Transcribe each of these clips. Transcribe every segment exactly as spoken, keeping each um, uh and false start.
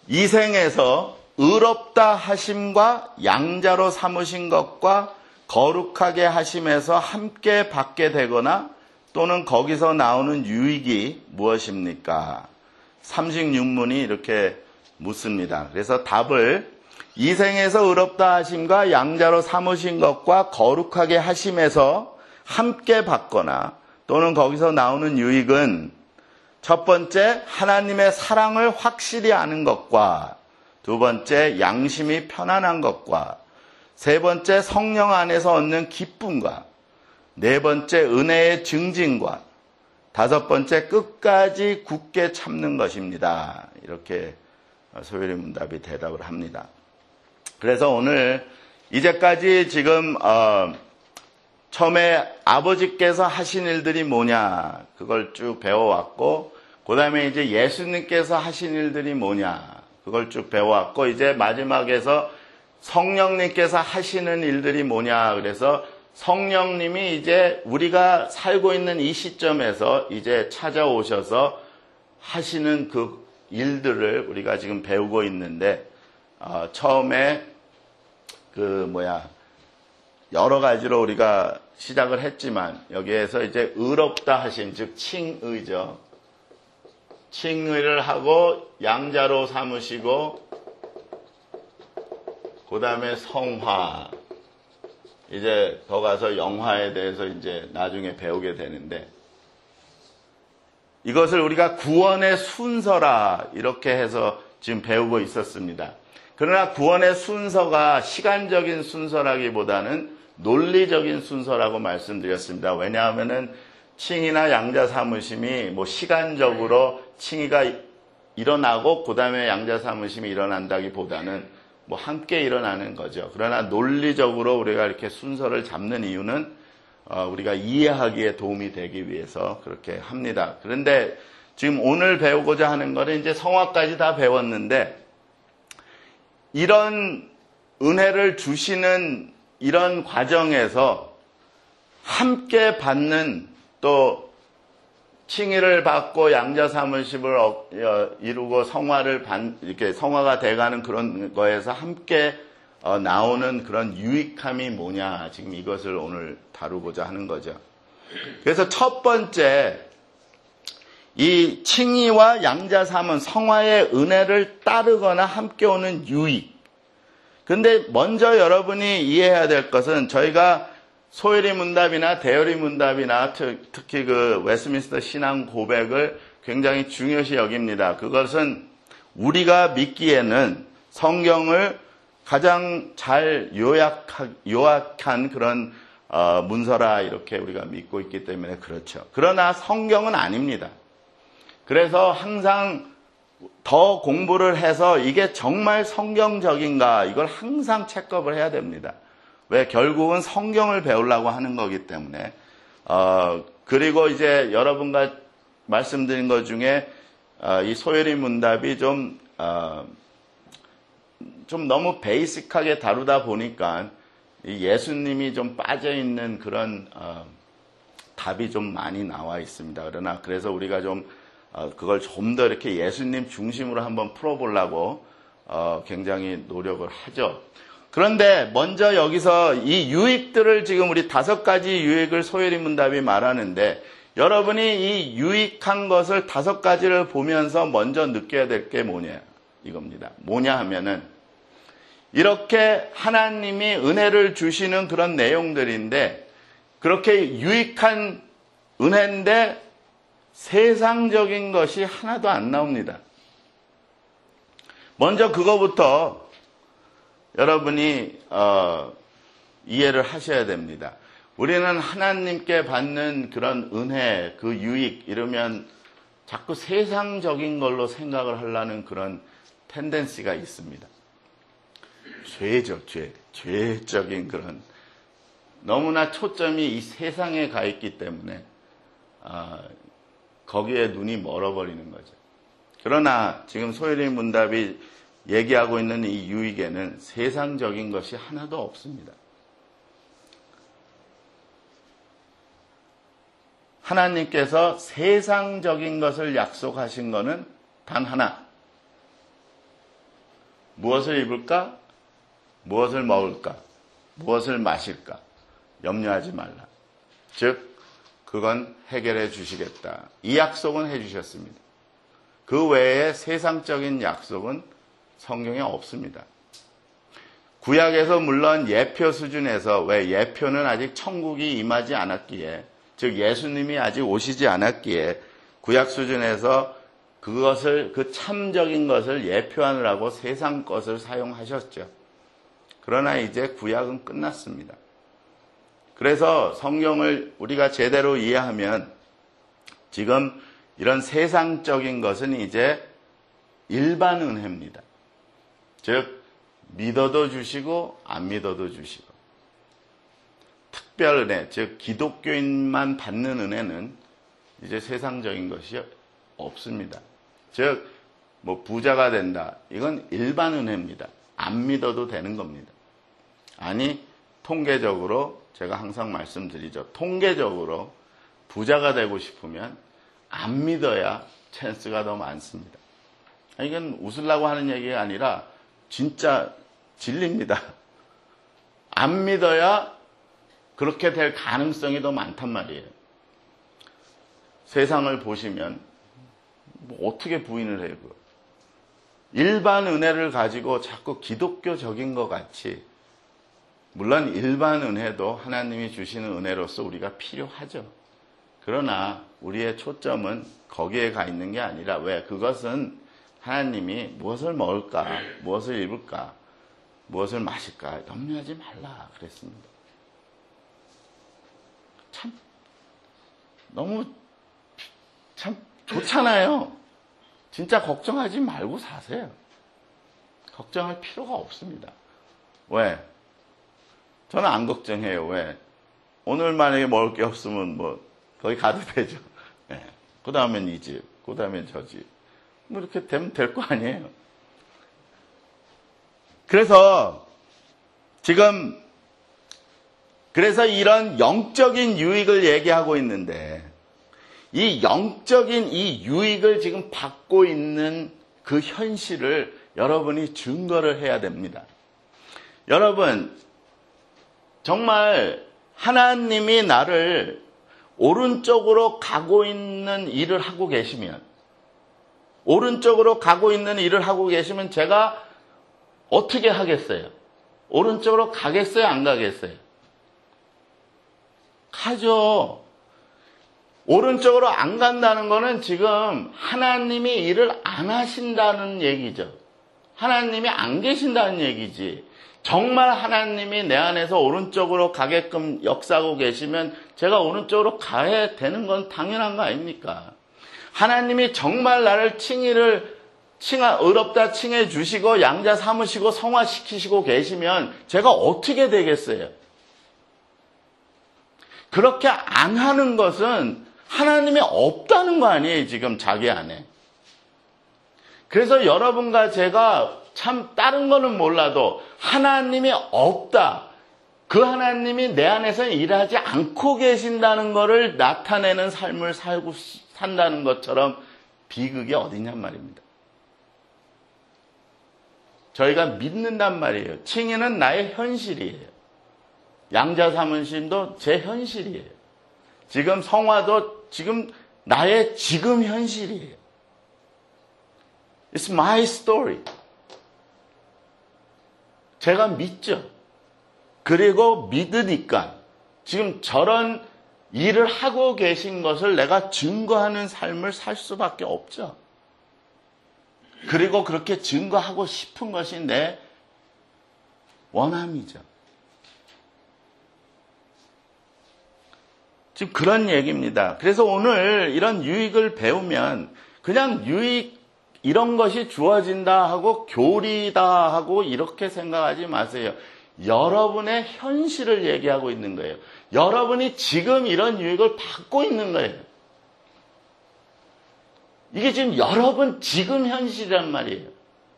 이 생에서 의롭다 하심과 양자로 삼으신 것과 거룩하게 하심에서 함께 받게 되거나 또는 거기서 나오는 유익이 무엇입니까? 삼십육 문이 이렇게 묻습니다. 그래서 답을 이 생에서 의롭다 하심과 양자로 삼으신 것과 거룩하게 하심에서 함께 받거나 또는 거기서 나오는 유익은 첫 번째, 하나님의 사랑을 확실히 아는 것과 두 번째, 양심이 편안한 것과 세 번째, 성령 안에서 얻는 기쁨과 네 번째, 은혜의 증진과 다섯 번째, 끝까지 굳게 참는 것입니다. 이렇게 소요리 문답이 대답을 합니다. 그래서 오늘 이제까지 지금 어, 처음에 아버지께서 하신 일들이 뭐냐 그걸 쭉 배워왔고 그 다음에 이제 예수님께서 하신 일들이 뭐냐 그걸 쭉 배워왔고 이제 마지막에서 성령님께서 하시는 일들이 뭐냐 그래서 성령님이 이제 우리가 살고 있는 이 시점에서 이제 찾아오셔서 하시는 그 일들을 우리가 지금 배우고 있는데 어, 처음에 그 뭐야 여러 가지로 우리가 시작을 했지만 여기에서 이제 의롭다 하신 즉 칭의죠. 칭의를 하고 양자로 삼으시고 그 다음에 성화 이제 더 가서 영화에 대해서 이제 나중에 배우게 되는데 이것을 우리가 구원의 순서라 이렇게 해서 지금 배우고 있었습니다. 그러나 구원의 순서가 시간적인 순서라기보다는 논리적인 순서라고 말씀드렸습니다. 왜냐하면은 칭의나 양자 삼으심이 뭐 시간적으로 칭의가 일어나고 그 다음에 양자 삼으심이 일어난다기보다는 뭐 함께 일어나는 거죠. 그러나 논리적으로 우리가 이렇게 순서를 잡는 이유는 어 우리가 이해하기에 도움이 되기 위해서 그렇게 합니다. 그런데 지금 오늘 배우고자 하는 거는 이제 성화까지 다 배웠는데 이런 은혜를 주시는 이런 과정에서 함께 받는 또 칭의를 받고 양자 삼으심을 이루고 성화를 이렇게 성화가 돼가는 그런 거에서 함께 나오는 그런 유익함이 뭐냐 지금 이것을 오늘 다루고자 하는 거죠. 그래서 첫 번째 이 칭의와 양자 삼은 성화의 은혜를 따르거나 함께 오는 유익. 근데 먼저 여러분이 이해해야 될 것은 저희가 소요리 문답이나 대요리 문답이나 특히 그 웨스트민스터 신앙 고백을 굉장히 중요시 여깁니다. 그것은 우리가 믿기에는 성경을 가장 잘 요약한, 요약한 그런 어, 문서라 이렇게 우리가 믿고 있기 때문에 그렇죠. 그러나 성경은 아닙니다. 그래서 항상 더 공부를 해서 이게 정말 성경적인가 이걸 항상 체크업을 해야 됩니다. 왜? 결국은 성경을 배우려고 하는 거기 때문에. 어, 그리고 이제 여러분과 말씀드린 것 중에 어, 이 소요리 문답이 좀, 어, 좀 너무 베이직하게 다루다 보니까 이 예수님이 좀 빠져있는 그런 어, 답이 좀 많이 나와 있습니다. 그러나 그래서 우리가 좀 어, 그걸 좀 더 이렇게 예수님 중심으로 한번 풀어보려고 어, 굉장히 노력을 하죠. 그런데 먼저 여기서 이 유익들을 지금 우리 다섯 가지 유익을 소요리 문답이 말하는데 여러분이 이 유익한 것을 다섯 가지를 보면서 먼저 느껴야 될 게 뭐냐 이겁니다. 뭐냐 하면은 이렇게 하나님이 은혜를 주시는 그런 내용들인데 그렇게 유익한 은혜인데 세상적인 것이 하나도 안 나옵니다. 먼저 그거부터 여러분이 어, 이해를 하셔야 됩니다. 우리는 하나님께 받는 그런 은혜, 그 유익 이러면 자꾸 세상적인 걸로 생각을 하려는 그런 텐덴시가 있습니다. 죄죠, 죄. 죄적인 그런 너무나 초점이 이 세상에 가 있기 때문에 어, 거기에 눈이 멀어버리는 거죠. 그러나 지금 소요리 문답이 얘기하고 있는 이 유익에는 세상적인 것이 하나도 없습니다. 하나님께서 세상적인 것을 약속하신 것은 단 하나. 무엇을 입을까? 무엇을 먹을까? 무엇을 마실까? 염려하지 말라. 즉 그건 해결해 주시겠다. 이 약속은 해 주셨습니다. 그 외에 세상적인 약속은 성경에 없습니다. 구약에서 물론 예표 수준에서, 왜 예표는 아직 천국이 임하지 않았기에, 즉 예수님이 아직 오시지 않았기에 구약 수준에서 그것을, 그 참적인 것을 예표하느라고 세상 것을 사용하셨죠. 그러나 이제 구약은 끝났습니다. 그래서 성경을 우리가 제대로 이해하면 지금 이런 세상적인 것은 이제 일반 은혜입니다. 즉 믿어도 주시고 안 믿어도 주시고, 특별 은혜, 즉 기독교인만 받는 은혜는 이제 세상적인 것이 없습니다. 즉 뭐 부자가 된다, 이건 일반 은혜입니다. 안 믿어도 되는 겁니다. 아니, 통계적으로 제가 항상 말씀드리죠. 통계적으로 부자가 되고 싶으면 안 믿어야 찬스가 더 많습니다. 이건 웃으려고 하는 얘기가 아니라 진짜 진리입니다. 안 믿어야 그렇게 될 가능성이 더 많단 말이에요. 세상을 보시면 뭐 어떻게 부인을 해요? 일반 은혜를 가지고 자꾸 기독교적인 것 같이, 물론 일반 은혜도 하나님이 주시는 은혜로서 우리가 필요하죠. 그러나 우리의 초점은 거기에 가 있는 게 아니라, 왜? 그것은 하나님이 무엇을 먹을까, 무엇을 입을까, 무엇을 마실까 염려하지 말라 그랬습니다. 참 너무 참 좋잖아요. 진짜 걱정하지 말고 사세요. 걱정할 필요가 없습니다. 왜? 저는 안 걱정해요. 왜? 오늘 만약에 먹을 게 없으면 뭐 거기 가도 되죠. 네. 그 다음엔 이 집, 그 다음엔 저 집. 뭐 이렇게 되면 될 거 아니에요. 그래서 지금 그래서 이런 영적인 유익을 얘기하고 있는데, 이 영적인 이 유익을 지금 받고 있는 그 현실을 여러분이 증거를 해야 됩니다. 여러분, 정말 하나님이 나를 오른쪽으로 가고 있는 일을 하고 계시면, 오른쪽으로 가고 있는 일을 하고 계시면 제가 어떻게 하겠어요? 오른쪽으로 가겠어요? 안 가겠어요? 가죠. 오른쪽으로 안 간다는 거는 지금 하나님이 일을 안 하신다는 얘기죠. 하나님이 안 계신다는 얘기지. 정말 하나님이 내 안에서 오른쪽으로 가게끔 역사하고 계시면 제가 오른쪽으로 가야 되는 건 당연한 거 아닙니까? 하나님이 정말 나를 칭의를 칭하, 의롭다 칭해 주시고 양자 삼으시고 성화시키시고 계시면 제가 어떻게 되겠어요? 그렇게 안 하는 것은 하나님이 없다는 거 아니에요, 지금 자기 안에. 그래서 여러분과 제가 참 다른 거는 몰라도 하나님이 없다, 그 하나님이 내 안에서 일하지 않고 계신다는 것을 나타내는 삶을 살고 산다는 것처럼 비극이 어디냔 말입니다. 저희가 믿는단 말이에요. 칭의는 나의 현실이에요. 양자 삼으심도 제 현실이에요. 지금 성화도 지금 나의 지금 현실이에요. It's my story. 제가 믿죠. 그리고 믿으니까 지금 저런 일을 하고 계신 것을 내가 증거하는 삶을 살 수밖에 없죠. 그리고 그렇게 증거하고 싶은 것이 내 원함이죠. 지금 그런 얘기입니다. 그래서 오늘 이런 유익을 배우면 그냥 유익 이런 것이 주어진다 하고 교리다 하고 이렇게 생각하지 마세요. 여러분의 현실을 얘기하고 있는 거예요. 여러분이 지금 이런 유익을 받고 있는 거예요. 이게 지금 여러분 지금 현실이란 말이에요.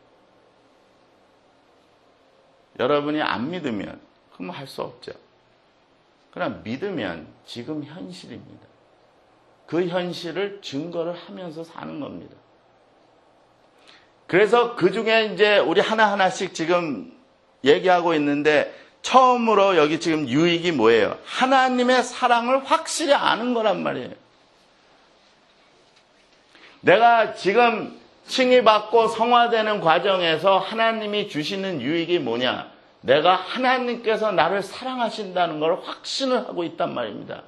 여러분이 안 믿으면 그럼 할 수 없죠. 그러나 믿으면 지금 현실입니다. 그 현실을 증거를 하면서 사는 겁니다. 그래서 그 중에 이제 우리 하나하나씩 지금 얘기하고 있는데 처음으로 여기 지금 유익이 뭐예요? 하나님의 사랑을 확실히 아는 거란 말이에요. 내가 지금 칭의받고 성화되는 과정에서 하나님이 주시는 유익이 뭐냐? 내가 하나님께서 나를 사랑하신다는 걸 확신을 하고 있단 말입니다.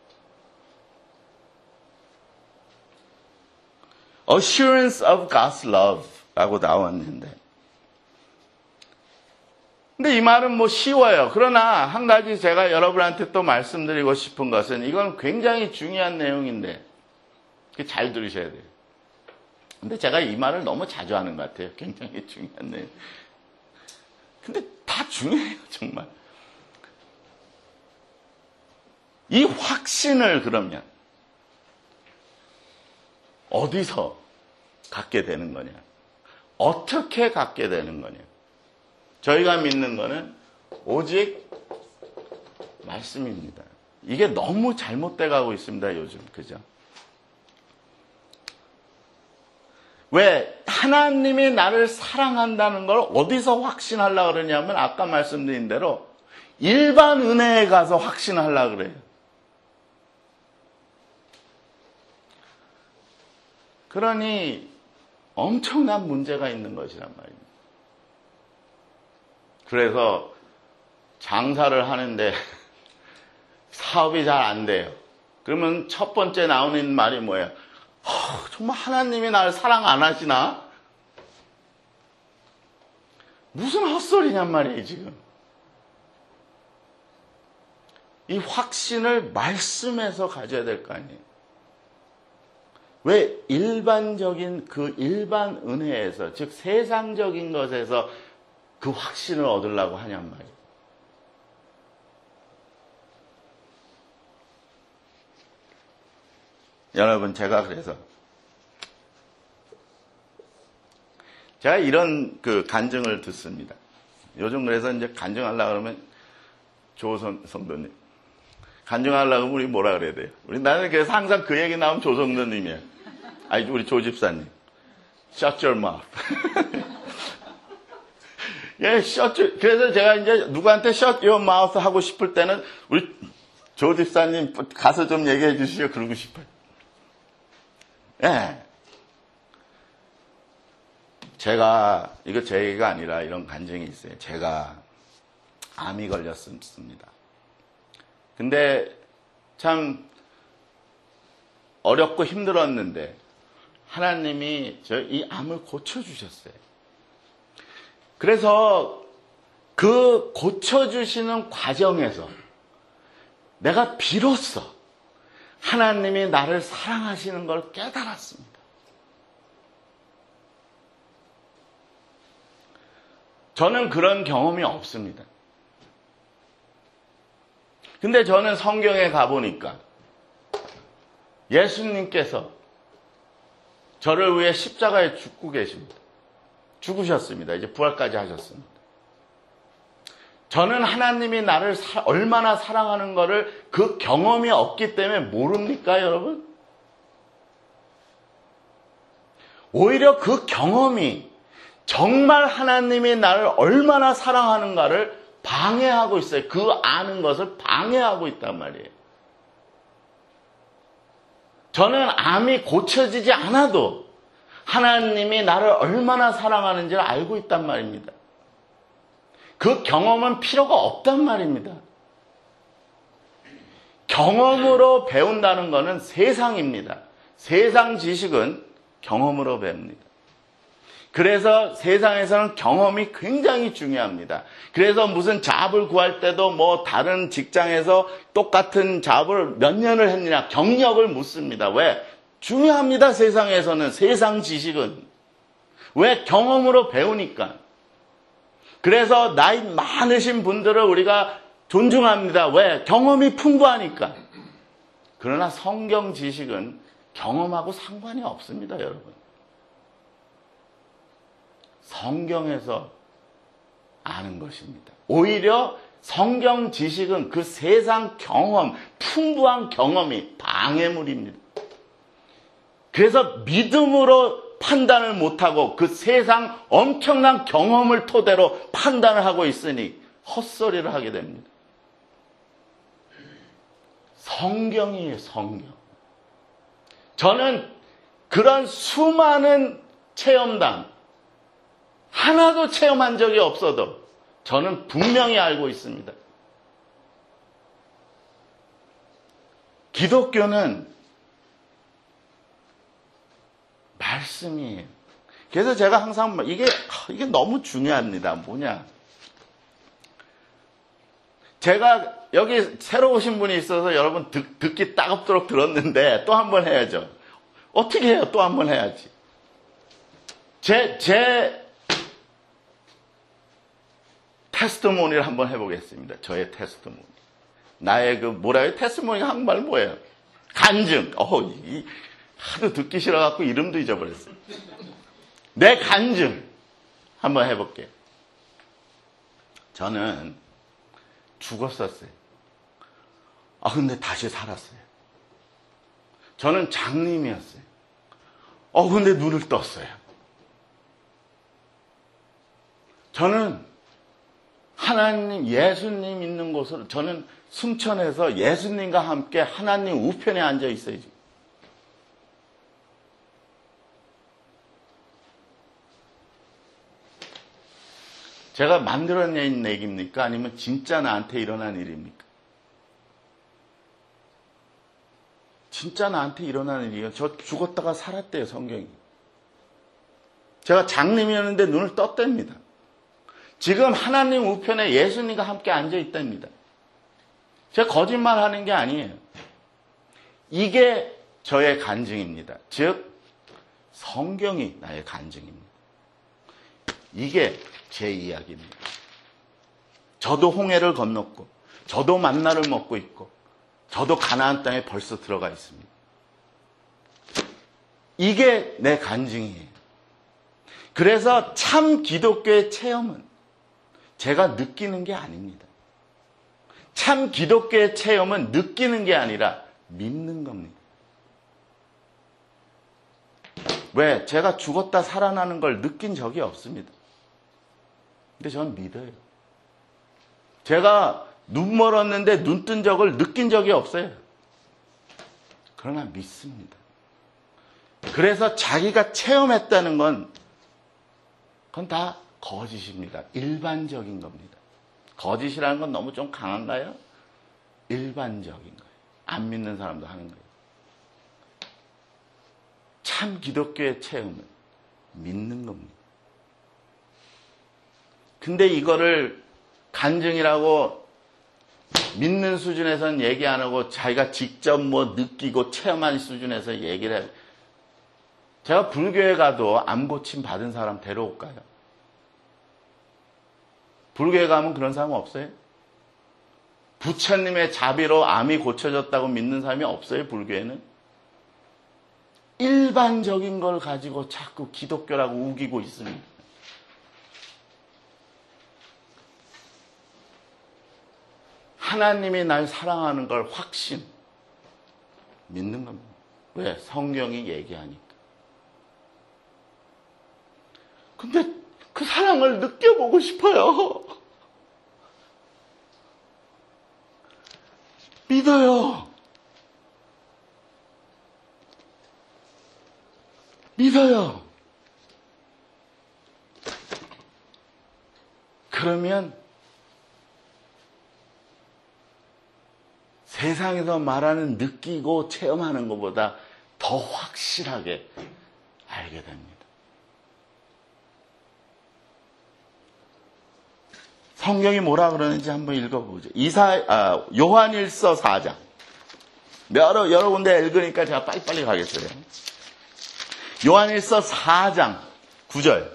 Assurance of God's love 라고 나왔는데, 근데 이 말은 뭐 쉬워요. 그러나 한 가지 제가 여러분한테 또 말씀드리고 싶은 것은, 이건 굉장히 중요한 내용인데 잘 들으셔야 돼요. 근데 제가 이 말을 너무 자주 하는 것 같아요. 굉장히 중요한 내용. 근데 다 중요해요, 정말. 이 확신을 그러면 어디서 갖게 되는 거냐? 어떻게 갖게 되는 거냐? 저희가 믿는 거는 오직 말씀입니다. 이게 너무 잘못돼 가고 있습니다, 요즘. 그죠? 왜? 하나님이 나를 사랑한다는 걸 어디서 확신하려고 그러냐면, 아까 말씀드린 대로 일반 은혜에 가서 확신하려고 그래요. 그러니 엄청난 문제가 있는 것이란 말입니다. 그래서 장사를 하는데 사업이 잘 안 돼요. 그러면 첫 번째 나오는 말이 뭐예요? 어, 정말 하나님이 나를 사랑 안 하시나? 무슨 헛소리냔 말이에요, 지금. 이 확신을 말씀에서 가져야 될 거 아니에요. 왜 일반적인 그 일반 은혜에서, 즉 세상적인 것에서 그 확신을 얻으려고 하냔 말이에요. 여러분, 제가 그래서 제가 이런 그 간증을 듣습니다. 요즘 그래서 이제 간증하려고 그러면 조 성도님 간증하려고 하면 우리 뭐라 그래야 돼요? 우리 나는 그래서 항상 그 얘기 나오면 조 성도님이에요. 아니, 우리 조 집사님. Shut your mouth. 예, shut your, 그래서 제가 이제 누구한테 shut your mouth 하고 싶을 때는 우리 조 집사님 가서 좀 얘기해 주시죠. 그러고 싶어요. 예. 제가, 이거 제 얘기가 아니라 이런 간증이 있어요. 제가 암이 걸렸습니다. 근데 참 어렵고 힘들었는데 하나님이 저 이 암을 고쳐주셨어요. 그래서 그 고쳐주시는 과정에서 내가 비로소 하나님이 나를 사랑하시는 걸 깨달았습니다. 저는 그런 경험이 없습니다. 근데 저는 성경에 가보니까 예수님께서 저를 위해 십자가에 죽고 계십니다. 죽으셨습니다. 이제 부활까지 하셨습니다. 저는 하나님이 나를 사, 얼마나 사랑하는 것을 그 경험이 없기 때문에 모릅니까, 여러분? 오히려 그 경험이 정말 하나님이 나를 얼마나 사랑하는가를 방해하고 있어요. 그 아는 것을 방해하고 있단 말이에요. 저는 암이 고쳐지지 않아도 하나님이 나를 얼마나 사랑하는지를 알고 있단 말입니다. 그 경험은 필요가 없단 말입니다. 경험으로 배운다는 것은 세상입니다. 세상 지식은 경험으로 배웁니다. 그래서 세상에서는 경험이 굉장히 중요합니다. 그래서 무슨 잡을 구할 때도 뭐 다른 직장에서 똑같은 잡을 몇 년을 했느냐 경력을 묻습니다. 왜? 중요합니다. 세상에서는 세상 지식은. 왜? 경험으로 배우니까. 그래서 나이 많으신 분들을 우리가 존중합니다. 왜? 경험이 풍부하니까. 그러나 성경 지식은 경험하고 상관이 없습니다, 여러분. 성경에서 아는 것입니다. 오히려 성경 지식은 그 세상 경험, 풍부한 경험이 방해물입니다. 그래서 믿음으로 판단을 못하고 그 세상 엄청난 경험을 토대로 판단을 하고 있으니 헛소리를 하게 됩니다. 성경이에요, 성경. 저는 그런 수많은 체험담 하나도 체험한 적이 없어도 저는 분명히 알고 있습니다. 기독교는 말씀이에요. 그래서 제가 항상 이게 이게 너무 중요합니다. 뭐냐? 제가 여기 새로 오신 분이 있어서 여러분 듣, 듣기 따갑도록 들었는데 또 한 번 해야죠. 어떻게 해요? 또 한 번 해야지. 제, 제 테스트모니를 한번 해보겠습니다. 저의 테스트모니. 나의 그 뭐라 해요? 테스트모니가 한국말 뭐예요? 간증. 어, 이, 하도 듣기 싫어갖고 이름도 잊어버렸어요. 내 간증 한번 해볼게요. 저는 죽었었어요. 아, 근데 다시 살았어요. 저는 장님이었어요. 어, 근데 눈을 떴어요. 저는 하나님, 예수님 있는 곳으로, 저는 순천에서 예수님과 함께 하나님 우편에 앉아 있어요. 지금. 제가 만들어낸 얘기입니까? 아니면 진짜 나한테 일어난 일입니까? 진짜 나한테 일어난 일이에요. 저 죽었다가 살았대요, 성경이. 제가 장님이었는데 눈을 떴답니다. 지금 하나님 우편에 예수님과 함께 앉아 있답니다. 제가 거짓말하는 게 아니에요. 이게 저의 간증입니다. 즉 성경이 나의 간증입니다. 이게 제 이야기입니다. 저도 홍해를 건넜고 저도 만나를 먹고 있고 저도 가나안 땅에 벌써 들어가 있습니다. 이게 내 간증이에요. 그래서 참 기독교의 체험은 제가 느끼는 게 아닙니다. 참 기독교의 체험은 느끼는 게 아니라 믿는 겁니다. 왜? 제가 죽었다 살아나는 걸 느낀 적이 없습니다. 근데 저는 믿어요. 제가 눈 멀었는데 눈 뜬 적을 느낀 적이 없어요. 그러나 믿습니다. 그래서 자기가 체험했다는 건 그건 다 거짓입니다. 일반적인 겁니다. 거짓이라는 건 너무 좀 강한가요? 일반적인 거예요. 안 믿는 사람도 하는 거예요. 참 기독교의 체험은 믿는 겁니다. 근데 이거를 간증이라고 믿는 수준에서는 얘기 안 하고 자기가 직접 뭐 느끼고 체험한 수준에서 얘기를 해요. 제가 불교에 가도 암 고침 받은 사람 데려올까요? 불교에 가면 그런 사람 없어요? 부처님의 자비로 암이 고쳐졌다고 믿는 사람이 없어요, 불교에는? 일반적인 걸 가지고 자꾸 기독교라고 우기고 있습니다. 하나님이 날 사랑하는 걸 확신, 믿는 겁니다. 왜? 성경이 얘기하니까. 근데 그 사랑을 느껴보고 싶어요. 믿어요. 믿어요. 그러면 세상에서 말하는 느끼고 체험하는 것보다 더 확실하게 알게 됩니다. 성경이 뭐라 그러는지 한번 읽어보죠. 이사, 아, 요한일서 사 장. 여러, 여러 군데 읽으니까 제가 빨리빨리 가겠어요. 요한일서 사 장 구 절.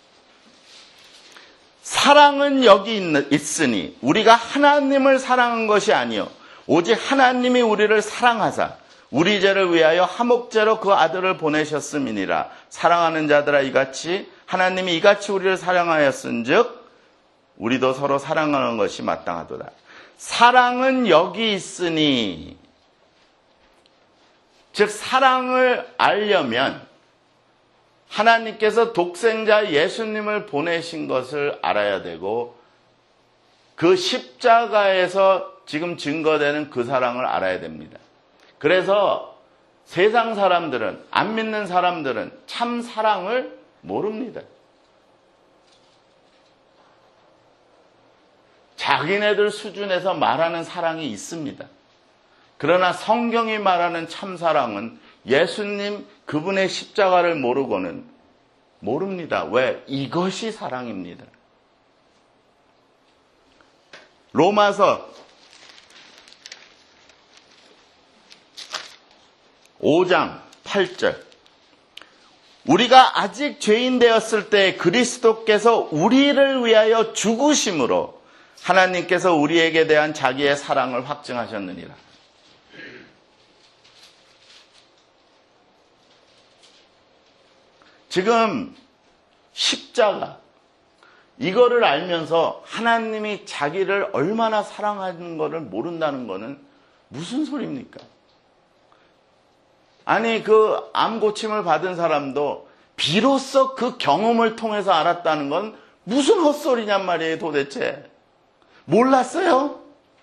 사랑은 여기 있, 있으니 우리가 하나님을 사랑한 것이 아니요 오직 하나님이 우리를 사랑하사 우리 죄를 위하여 화목제로 그 아들을 보내셨음이니라. 사랑하는 자들아 이같이 하나님이 이같이 우리를 사랑하였은즉 우리도 서로 사랑하는 것이 마땅하도다. 사랑은 여기 있으니, 즉 사랑을 알려면 하나님께서 독생자 예수님을 보내신 것을 알아야 되고 그 십자가에서 지금 증거되는 그 사랑을 알아야 됩니다. 그래서 세상 사람들은, 안 믿는 사람들은 참 사랑을 모릅니다. 자기네들 수준에서 말하는 사랑이 있습니다. 그러나 성경이 말하는 참 사랑은 예수님 그분의 십자가를 모르고는 모릅니다. 왜? 이것이 사랑입니다. 로마서 오 장 팔 절. 우리가 아직 죄인 되었을 때 그리스도께서 우리를 위하여 죽으심으로 하나님께서 우리에게 대한 자기의 사랑을 확증하셨느니라. 지금 십자가, 이거를 알면서 하나님이 자기를 얼마나 사랑하는 것을 모른다는 것은 무슨 소리입니까? 아니, 그 암 고침을 받은 사람도 비로소 그 경험을 통해서 알았다는 건 무슨 헛소리냔 말이에요, 도대체. 몰랐어요?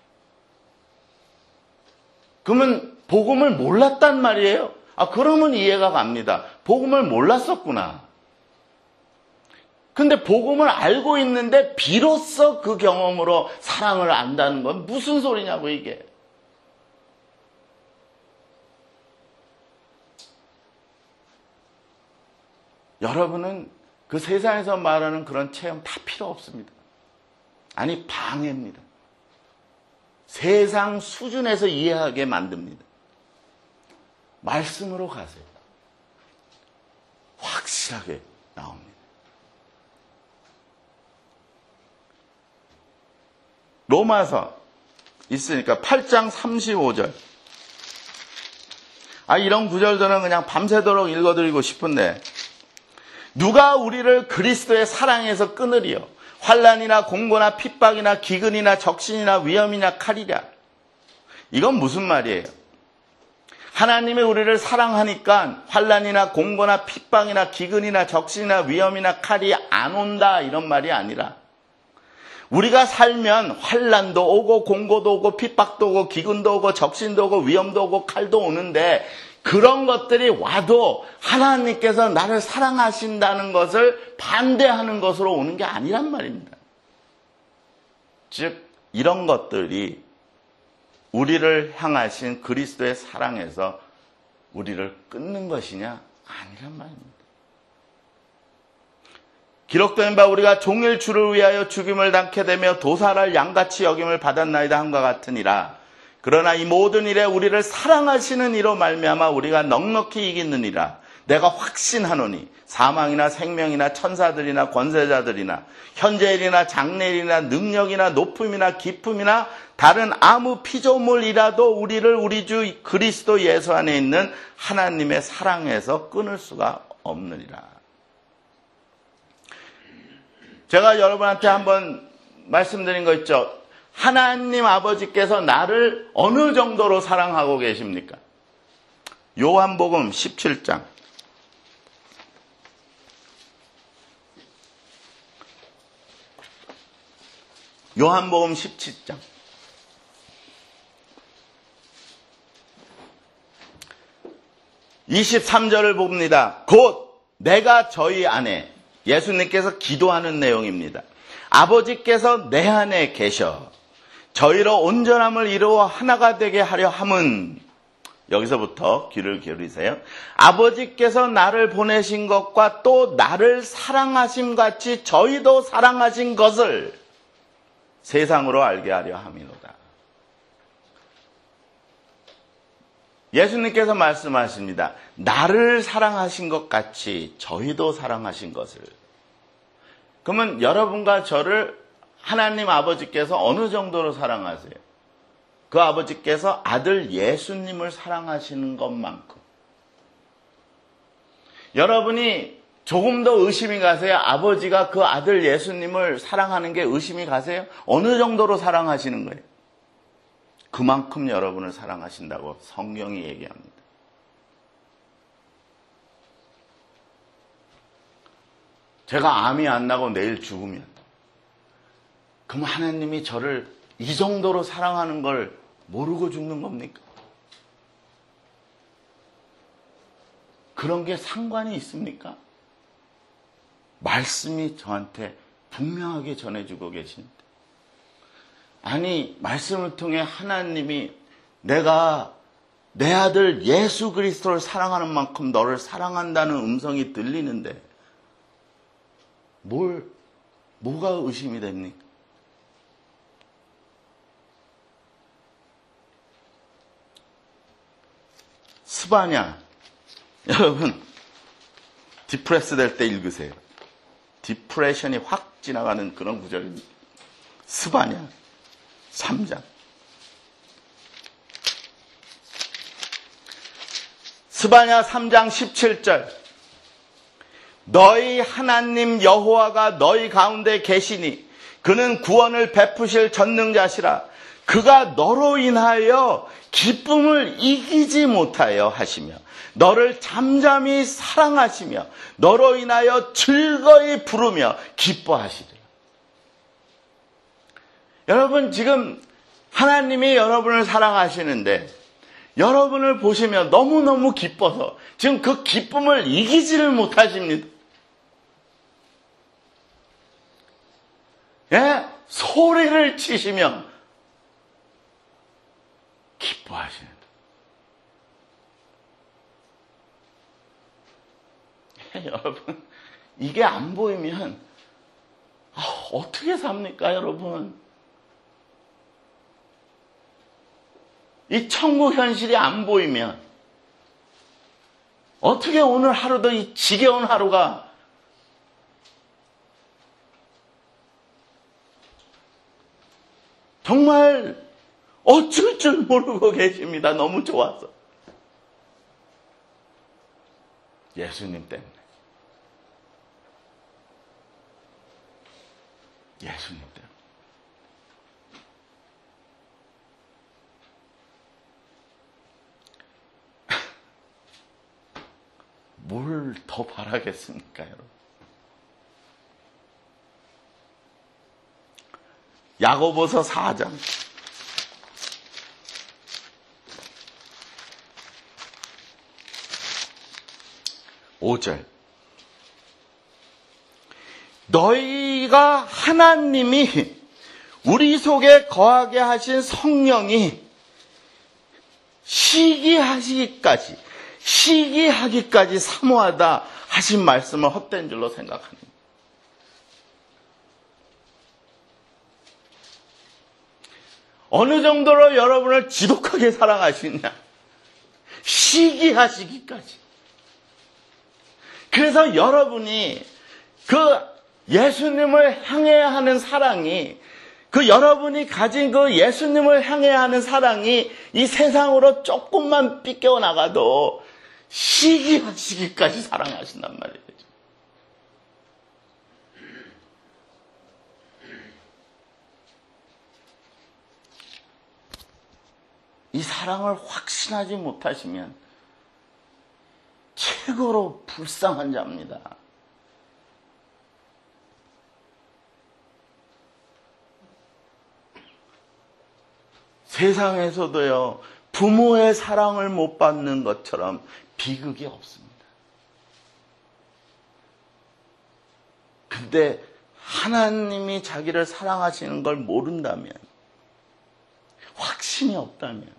그러면 복음을 몰랐단 말이에요? 아, 그러면 이해가 갑니다. 복음을 몰랐었구나. 근데 복음을 알고 있는데 비로소 그 경험으로 사랑을 안다는 건 무슨 소리냐고, 이게. 여러분은 그 세상에서 말하는 그런 체험 다 필요 없습니다. 아니, 방해입니다. 세상 수준에서 이해하게 만듭니다. 말씀으로 가세요. 확실하게 나옵니다. 로마서 있으니까 팔 장 삼십오 절. 아, 이런 구절들은 그냥 밤새도록 읽어드리고 싶은데, 누가 우리를 그리스도의 사랑에서 끊으리요? 환난이나 공고나 핍박이나 기근이나 적신이나 위험이나 칼이랴. 이건 무슨 말이에요? 하나님이 우리를 사랑하니까 환난이나 공고나 핍박이나 기근이나 적신이나 위험이나 칼이 안 온다, 이런 말이 아니라, 우리가 살면 환난도 오고 공고도 오고 핍박도 오고 기근도 오고 적신도 오고 위험도 오고 칼도 오는데, 그런 것들이 와도 하나님께서 나를 사랑하신다는 것을 반대하는 것으로 오는 게 아니란 말입니다. 즉, 이런 것들이 우리를 향하신 그리스도의 사랑에서 우리를 끊는 것이냐? 아니란 말입니다. 기록된 바 우리가 종일 주를 위하여 죽임을 당케 되며 도살할 양같이 여김을 받았나이다 함과 같으니라. 그러나 이 모든 일에 우리를 사랑하시는 이로 말미암아 우리가 넉넉히 이기느니라. 내가 확신하노니 사망이나 생명이나 천사들이나 권세자들이나 현재일이나 장래일이나 능력이나 높음이나 깊음이나 다른 아무 피조물이라도 우리를 우리 주 그리스도 예수 안에 있는 하나님의 사랑에서 끊을 수가 없느니라. 제가 여러분한테 한번 말씀드린 거 있죠. 하나님 아버지께서 나를 어느 정도로 사랑하고 계십니까? 요한복음 십칠 장. 요한복음 십칠 장. 이십삼 절을 봅니다. 곧 내가 저희 안에, 예수님께서 기도하는 내용입니다. 아버지께서 내 안에 계셔 저희로 온전함을 이루어 하나가 되게 하려 함은, 여기서부터 귀를 기울이세요. 아버지께서 나를 보내신 것과 또 나를 사랑하심 같이 저희도 사랑하신 것을 세상으로 알게 하려 함이로다. 예수님께서 말씀하십니다. 나를 사랑하신 것 같이 저희도 사랑하신 것을. 그러면 여러분과 저를 하나님 아버지께서 어느 정도로 사랑하세요? 그 아버지께서 아들 예수님을 사랑하시는 것만큼. 여러분이 조금 더 의심이 가세요? 아버지가 그 아들 예수님을 사랑하는 게 의심이 가세요? 어느 정도로 사랑하시는 거예요? 그만큼 여러분을 사랑하신다고 성경이 얘기합니다. 제가 암이 안 나고 내일 죽으면, 그럼 하나님이 저를 이 정도로 사랑하는 걸 모르고 죽는 겁니까? 그런 게 상관이 있습니까? 말씀이 저한테 분명하게 전해주고 계신데, 아니 말씀을 통해 하나님이 내가 내 아들 예수 그리스도를 사랑하는 만큼 너를 사랑한다는 음성이 들리는데 뭘 뭐가 의심이 됩니까? 스바냐, 여러분 디프레스 될 때 읽으세요. 디프레션이 확 지나가는 그런 구절입니다. 스바냐 삼 장. 스바냐 삼 장 십칠 절. 너희 하나님 여호와가 너희 가운데 계시니 그는 구원을 베푸실 전능자시라. 그가 너로 인하여 기쁨을 이기지 못하여 하시며 너를 잠잠히 사랑하시며 너로 인하여 즐거이 부르며 기뻐하시리라. 여러분, 지금 하나님이 여러분을 사랑하시는데 여러분을 보시며 너무너무 기뻐서 지금 그 기쁨을 이기지를 못하십니다. 예? 소리를 치시며 기뻐하시는. 여러분, 이게 안 보이면 아, 어떻게 삽니까, 여러분? 이 천국 현실이 안 보이면 어떻게 오늘 하루도 이 지겨운 하루가 정말 어쩔 줄 모르고 계십니다. 너무 좋아서. 예수님 때문에. 예수님 때문에. 뭘 더 바라겠습니까, 여러분? 야고보서 사 장. 오 절. 너희가 하나님이 우리 속에 거하게 하신 성령이 시기하시기까지, 시기하기까지 사모하다 하신 말씀을 헛된 줄로 생각합니다. 어느 정도로 여러분을 지독하게 사랑하시냐? 시기하시기까지. 그래서 여러분이 그 예수님을 향해야 하는 사랑이, 그 여러분이 가진 그 예수님을 향해야 하는 사랑이 이 세상으로 조금만 삐껴 나가도 시기하시기까지 사랑하신단 말이에요. 이 사랑을 확신하지 못하시면 최고로 불쌍한 자입니다. 세상에서도요, 부모의 사랑을 못 받는 것처럼 비극이 없습니다. 근데 하나님이 자기를 사랑하시는 걸 모른다면, 확신이 없다면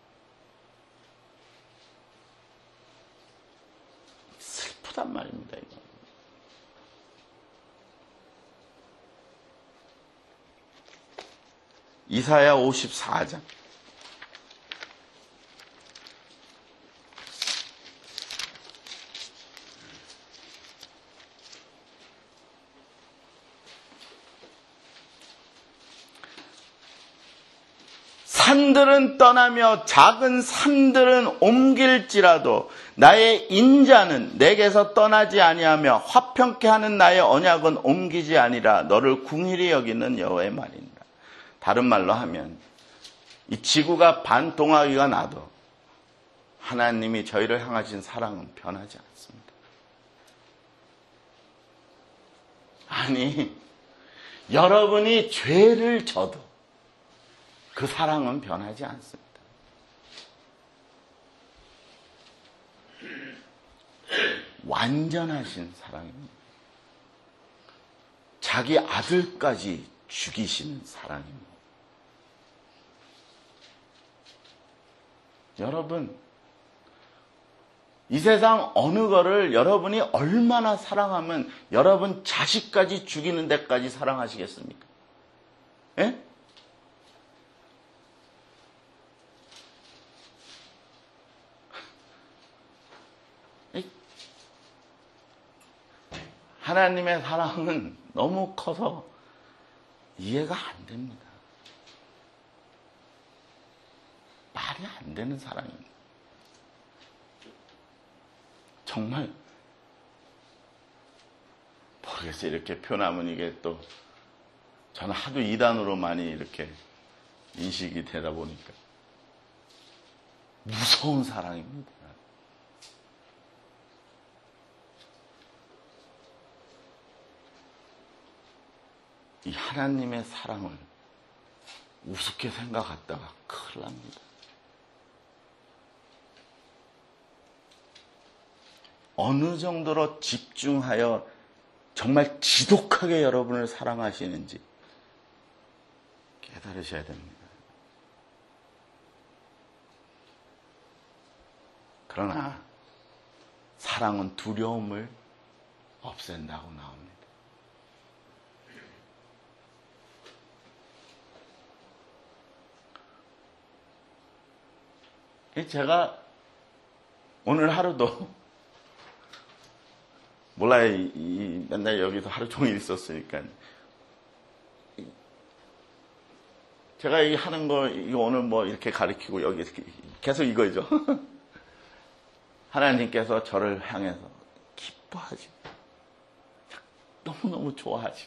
슬프단 말입니다. 이거. 이사야 오십사 장. 산들은 떠나며 작은 산들은 옮길지라도 나의 인자는 내게서 떠나지 아니하며 화평케 하는 나의 언약은 옮기지 아니라 너를 궁일이 여기는 여호와의 말이니라. 다른 말로 하면 이 지구가 반동하기가 나도 하나님이 저희를 향하신 사랑은 변하지 않습니다. 아니, 여러분이 죄를 져도 그 사랑은 변하지 않습니다. 완전하신 사랑입니다. 자기 아들까지 죽이시는 사랑입니다. 여러분, 이 세상 어느 거를 여러분이 얼마나 사랑하면 여러분 자식까지 죽이는 데까지 사랑하시겠습니까? 예? 하나님의 사랑은 너무 커서 이해가 안 됩니다. 말이 안 되는 사랑입니다. 정말 모르겠어요. 이렇게 표현하면 이게 또 저는 하도 이단으로 많이 이렇게 인식이 되다 보니까 무서운 사랑입니다. 이 하나님의 사랑을 우습게 생각했다가 큰일 납니다. 어느 정도로 집중하여 정말 지독하게 여러분을 사랑하시는지 깨달으셔야 됩니다. 그러나 사랑은 두려움을 없앤다고 나옵니다. 제가 오늘 하루도 몰라요. 이, 이, 맨날 여기서 하루 종일 있었으니까. 제가 이 하는 거, 이거 오늘 뭐 이렇게 가르치고 여기 계속 이거죠. 하나님께서 저를 향해서 기뻐하지. 너무너무 좋아하지.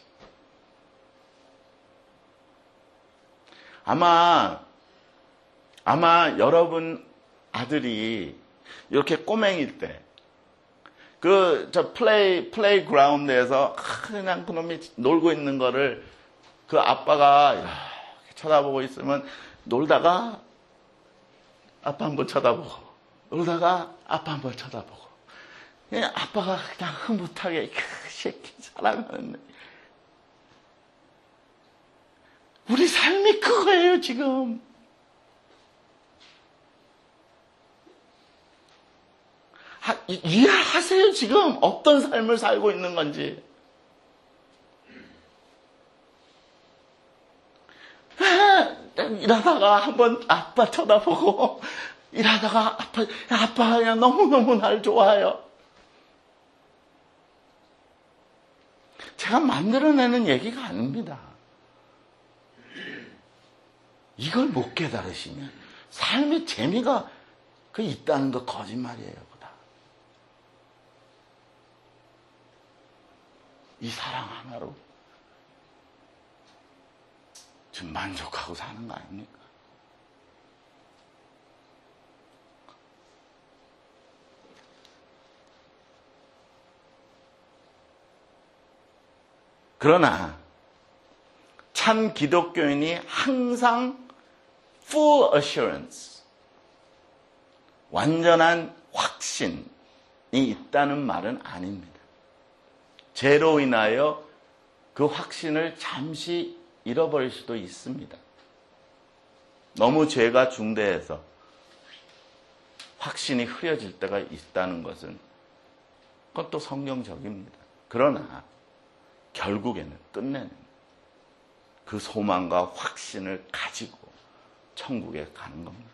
아마, 아마 여러분 아들이 이렇게 꼬맹일 때, 그, 저 플레이, 플레이그라운드에서 그냥 그놈이 놀고 있는 거를 그 아빠가 이렇게 쳐다보고 있으면 놀다가 아빠 한번 쳐다보고, 놀다가 아빠 한번 쳐다보고. 그냥 아빠가 그냥 흐뭇하게 그 새끼 사랑하는. 우리 삶이 그거예요, 지금. 하, 이해하세요, 지금 어떤 삶을 살고 있는 건지. 아, 일하다가 한번 아빠 쳐다보고, 일하다가 아빠, 아빠가 그냥 너무너무 날 좋아해요. 제가 만들어내는 얘기가 아닙니다. 이걸 못 깨달으시면 삶의 재미가 그 있다는 거 거짓말이에요. 이 사랑 하나로 지금 만족하고 사는 거 아닙니까? 그러나 참 기독교인이 항상 full assurance, 완전한 확신이 있다는 말은 아닙니다. 죄로 인하여 그 확신을 잠시 잃어버릴 수도 있습니다. 너무 죄가 중대해서 확신이 흐려질 때가 있다는 것은 그건 또 성경적입니다. 그러나 결국에는 끝내는 그 소망과 확신을 가지고 천국에 가는 겁니다.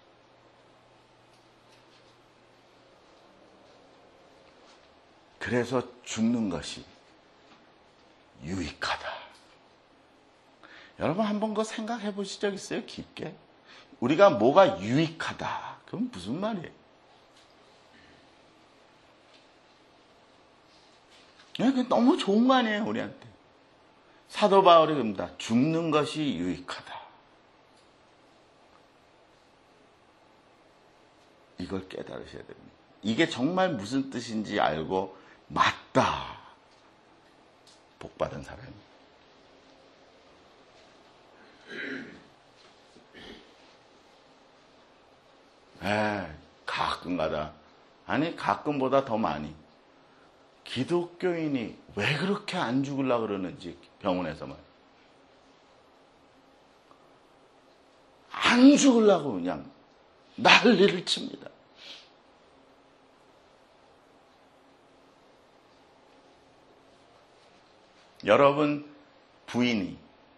그래서 죽는 것이 유익하다. 여러분 한번 그거 생각해 보신 적 있어요? 깊게? 우리가 뭐가 유익하다. 그건 무슨 말이에요? 그게 너무 좋은 거 아니에요, 우리한테. 사도 바울이 그럽니다. 죽는 것이 유익하다. 이걸 깨달으셔야 됩니다. 이게 정말 무슨 뜻인지 알고 맞다. 복받은 사람입니다. 에, 가끔가다, 아니 가끔보다 더 많이 기독교인이 왜 그렇게 안 죽으려고 그러는지 병원에서 말. 안 죽으려고 그냥 난리를 칩니다. 여러분 부인이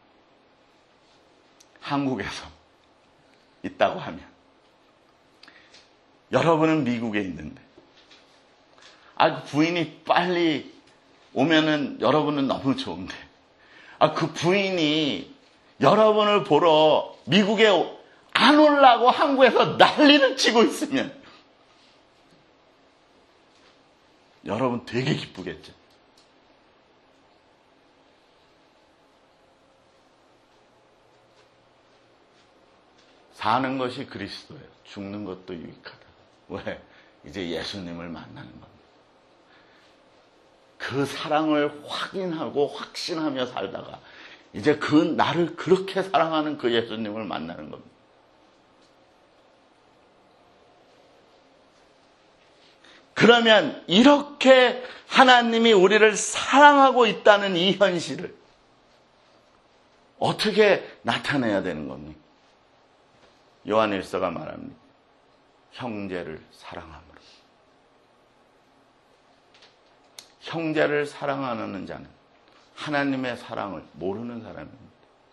한국에서 있다고 하면, 여러분은 미국에 있는데, 아, 그 부인이 빨리 오면은 여러분은 너무 좋은데, 아, 그 부인이 여러분을 보러 미국에 안 오려고 한국에서 난리를 치고 있으면 여러분 되게 기쁘겠죠. 사는 것이 그리스도예요. 죽는 것도 유익하다. 왜? 이제 예수님을 만나는 겁니다. 그 사랑을 확인하고 확신하며 살다가 이제 그 나를 그렇게 사랑하는 그 예수님을 만나는 겁니다. 그러면 이렇게 하나님이 우리를 사랑하고 있다는 이 현실을 어떻게 나타내야 되는 겁니까? 요한일서가 말합니다. 형제를 사랑함으로. 형제를 사랑하는 자는 하나님의 사랑을 모르는 사람입니다.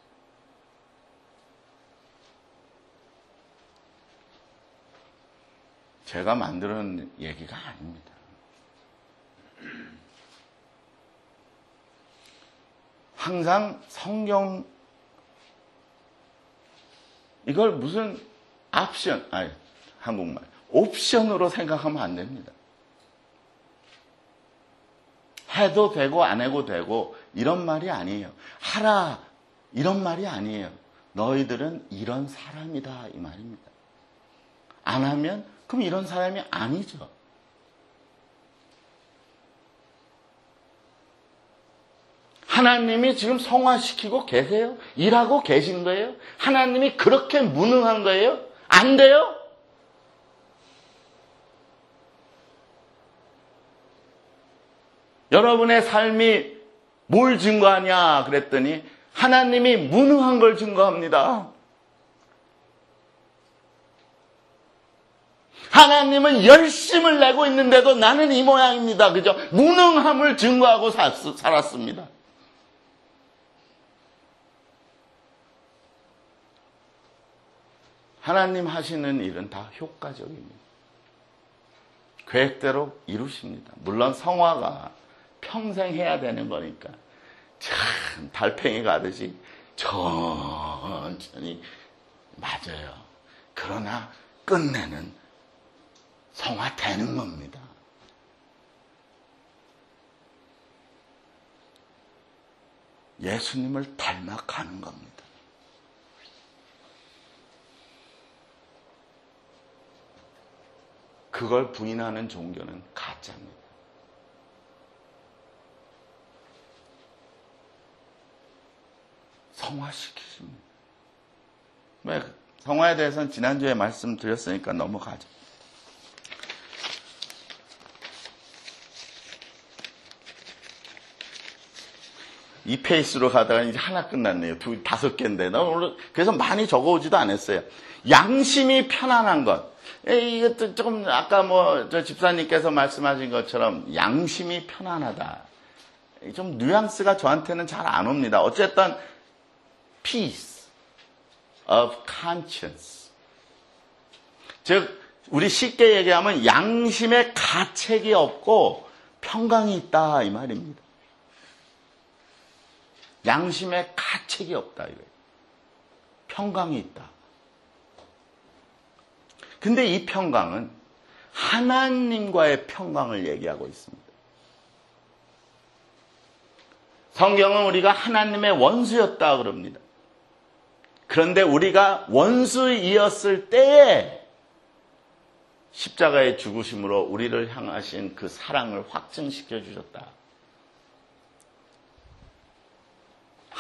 제가 만드는 얘기가 아닙니다. 항상 성경, 이걸 무슨 옵션, 아니, 한국말, 옵션으로 생각하면 안 됩니다. 해도 되고 안 해도 되고 이런 말이 아니에요. 하라 이런 말이 아니에요. 너희들은 이런 사람이다 이 말입니다. 안 하면 그럼 이런 사람이 아니죠. 하나님이 지금 성화시키고 계세요? 일하고 계신 거예요? 하나님이 그렇게 무능한 거예요? 안 돼요? 여러분의 삶이 뭘 증거하냐 그랬더니 하나님이 무능한 걸 증거합니다. 하나님은 열심을 내고 있는데도 나는 이 모양입니다. 그죠? 무능함을 증거하고 살았습니다. 하나님 하시는 일은 다 효과적입니다. 계획대로 이루십니다. 물론 성화가 평생 해야 되는 거니까 참 달팽이 가듯이 천천히 맞아요. 그러나 끝내는 성화되는 겁니다. 예수님을 닮아가는 겁니다. 그걸 부인하는 종교는 가짜입니다. 성화시키십니다. 왜? 성화에 대해서는 지난주에 말씀드렸으니까 넘어가죠. 이 페이스로 가다가 이제 하나 끝났네요. 두, 다섯 개인데. 나 오늘 그래서 많이 적어오지도 않았어요. 양심이 편안한 것. 이것도 조금 아까 뭐 저 집사님께서 말씀하신 것처럼 양심이 편안하다. 좀 뉘앙스가 저한테는 잘 안 옵니다. 어쨌든 peace of conscience. 즉 우리 쉽게 얘기하면 양심에 가책이 없고 평강이 있다 이 말입니다. 양심에 가책이 없다 이거예요. 평강이 있다. 근데 이 평강은 하나님과의 평강을 얘기하고 있습니다. 성경은 우리가 하나님의 원수였다 그럽니다. 그런데 우리가 원수이었을 때에 십자가의 죽으심으로 우리를 향하신 그 사랑을 확증시켜 주셨다.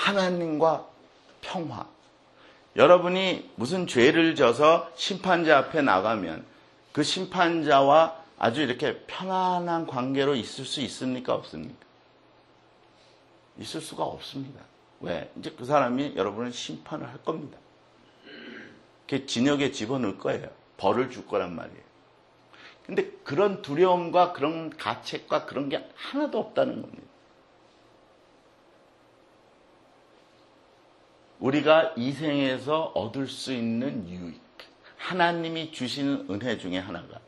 하나님과 평화. 여러분이 무슨 죄를 져서 심판자 앞에 나가면 그 심판자와 아주 이렇게 편안한 관계로 있을 수 있습니까? 없습니까? 있을 수가 없습니다. 왜? 이제 그 사람이 여러분을 심판을 할 겁니다. 그 진역에 집어넣을 거예요. 벌을 줄 거란 말이에요. 근데 그런 두려움과 그런 가책과 그런 게 하나도 없다는 겁니다. 우리가 이 생에서 얻을 수 있는 유익, 하나님이 주시는 은혜 중에 하나가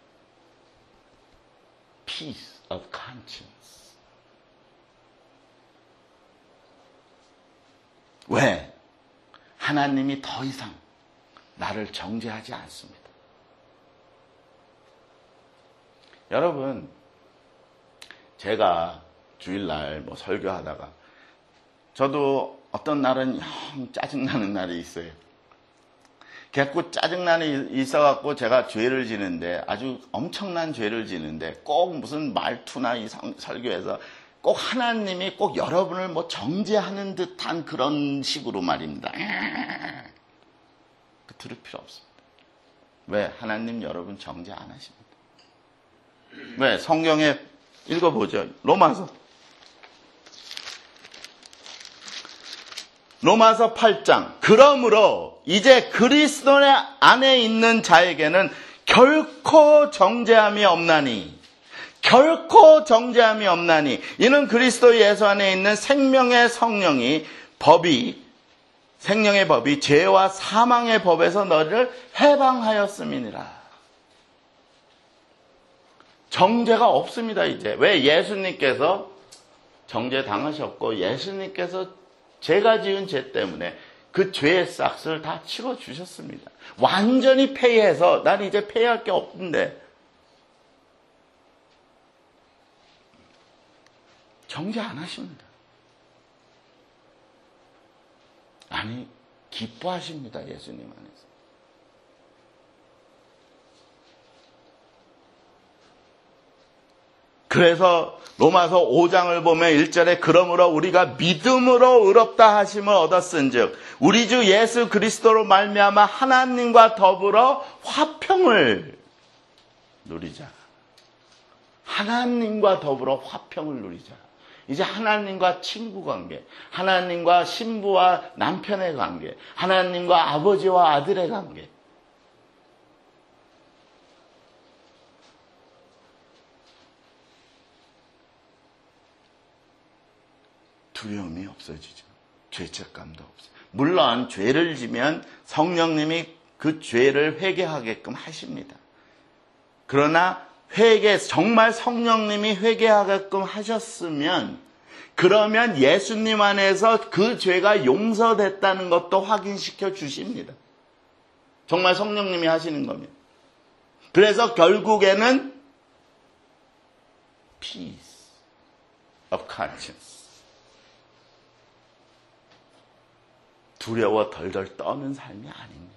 peace of conscience. 왜? 하나님이 더 이상 나를 정죄하지 않습니다. 여러분, 제가 주일날 뭐 설교하다가 저도 어떤 날은 영 짜증나는 날이 있어요. 그래갖고 짜증나는 있어갖고 제가 죄를 지는데 아주 엄청난 죄를 지는데 꼭 무슨 말투나 이 설교에서 꼭 하나님이 꼭 여러분을 뭐 정죄하는 듯한 그런 식으로 말입니다. 들을 필요 없습니다. 왜? 하나님 여러분 정죄 안 하십니다. 왜? 성경에 읽어보죠. 로마서. 로마서 팔 장. 그러므로 이제 그리스도 안에 있는 자에게는 결코 정죄함이 없나니. 결코 정죄함이 없나니. 이는 그리스도 예수 안에 있는 생명의 성령이 법이 생명의 법이 죄와 사망의 법에서 너를 해방하였음이니라. 정죄가 없습니다, 이제. 왜? 예수님께서 정죄 당하셨고, 예수님께서 제가 지은 죄 때문에 그 죄의 싹을 다 치워주셨습니다. 완전히 폐해서, 난 이제 폐해할 게 없는데, 정죄 안 하십니다. 아니, 기뻐하십니다, 예수님 안에서. 그래서 로마서 오 장을 보면 일 절에 그러므로 우리가 믿음으로 의롭다 하심을 얻었은즉 우리 주 예수 그리스도로 말미암아 하나님과 더불어 화평을 누리자. 하나님과 더불어 화평을 누리자. 이제 하나님과 친구 관계, 하나님과 신부와 남편의 관계, 하나님과 아버지와 아들의 관계. 두려움이 없어지죠. 죄책감도 없어요. 물론 죄를 지면 성령님이 그 죄를 회개하게끔 하십니다. 그러나 회개, 정말 성령님이 회개하게끔 하셨으면 그러면 예수님 안에서 그 죄가 용서됐다는 것도 확인시켜 주십니다. 정말 성령님이 하시는 겁니다. 그래서 결국에는 peace of conscience. 두려워 덜덜 떠는 삶이 아닙니다.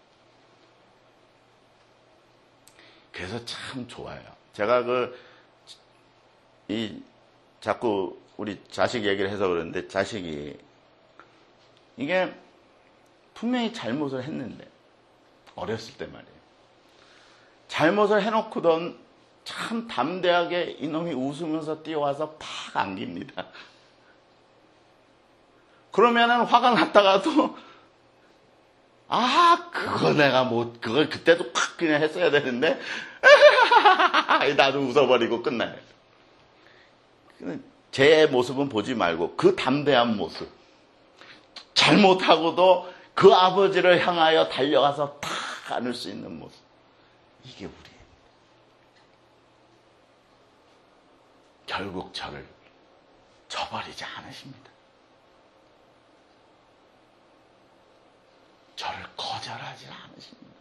그래서 참 좋아요. 제가 그, 이, 자꾸 우리 자식 얘기를 해서 그러는데, 자식이, 이게 분명히 잘못을 했는데, 어렸을 때 말이에요. 잘못을 해놓고도 참 담대하게 이놈이 웃으면서 뛰어와서 팍 안깁니다. 그러면은 화가 났다가도, 아, 그거 내가 뭐, 그걸 그때도 팍 그냥 했어야 되는데, 나도 웃어버리고 끝나요. 제 모습은 보지 말고, 그 담대한 모습. 잘못하고도 그 아버지를 향하여 달려가서 탁 안을 수 있는 모습. 이게 우리예요. 결국 저를 저버리지 않으십니다. 저를 거절하지 않으십니다.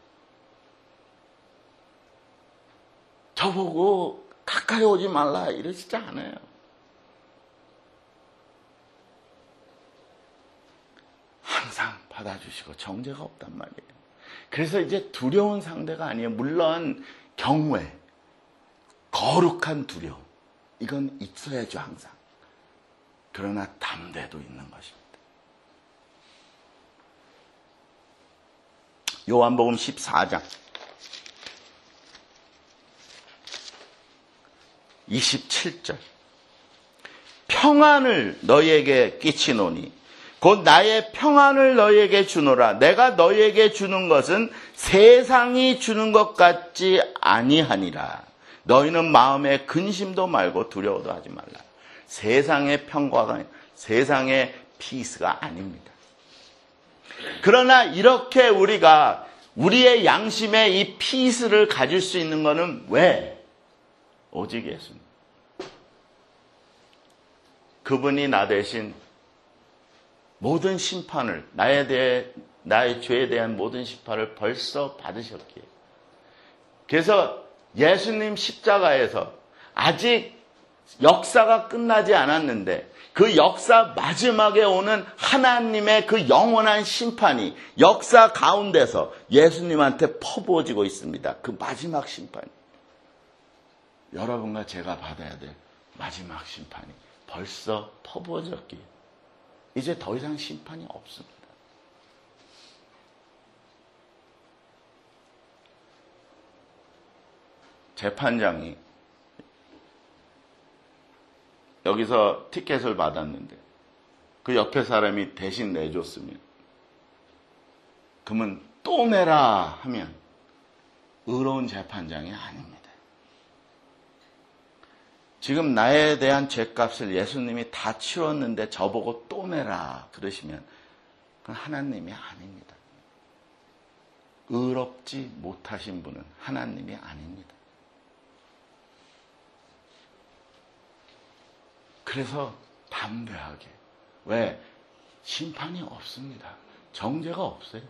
저보고 가까이 오지 말라 이러시지 않아요. 항상 받아주시고 정죄가 없단 말이에요. 그래서 이제 두려운 상대가 아니에요. 물론 경외, 거룩한 두려움 이건 있어야죠 항상. 그러나 담대도 있는 것입니다. 요한복음 십사 장 이십칠 절. 평안을 너희에게 끼치노니 곧 나의 평안을 너희에게 주노라. 내가 너희에게 주는 것은 세상이 주는 것 같지 아니하니라. 너희는 마음에 근심도 말고 두려워도 하지 말라. 세상의 평화가 세상의 피스가 아닙니다. 그러나 이렇게 우리가 우리의 양심에 이 피스를 가질 수 있는 것은 왜? 오직 예수님. 그분이 나 대신 모든 심판을, 나에 대해, 나의 죄에 대한 모든 심판을 벌써 받으셨기에. 그래서 예수님 십자가에서 아직 역사가 끝나지 않았는데 그 역사 마지막에 오는 하나님의 그 영원한 심판이 역사 가운데서 예수님한테 퍼부어지고 있습니다. 그 마지막 심판이. 여러분과 제가 받아야 될 마지막 심판이 벌써 퍼부어졌기에 이제 더 이상 심판이 없습니다. 재판장이 여기서 티켓을 받았는데 그 옆에 사람이 대신 내줬으면 그러면 또 내라 하면 의로운 재판장이 아닙니다. 지금 나에 대한 죄값을 예수님이 다 치렀는데 저보고 또 내라 그러시면 그건 하나님이 아닙니다. 의롭지 못하신 분은 하나님이 아닙니다. 그래서 담대하게. 왜? 심판이 없습니다. 정죄가 없어요.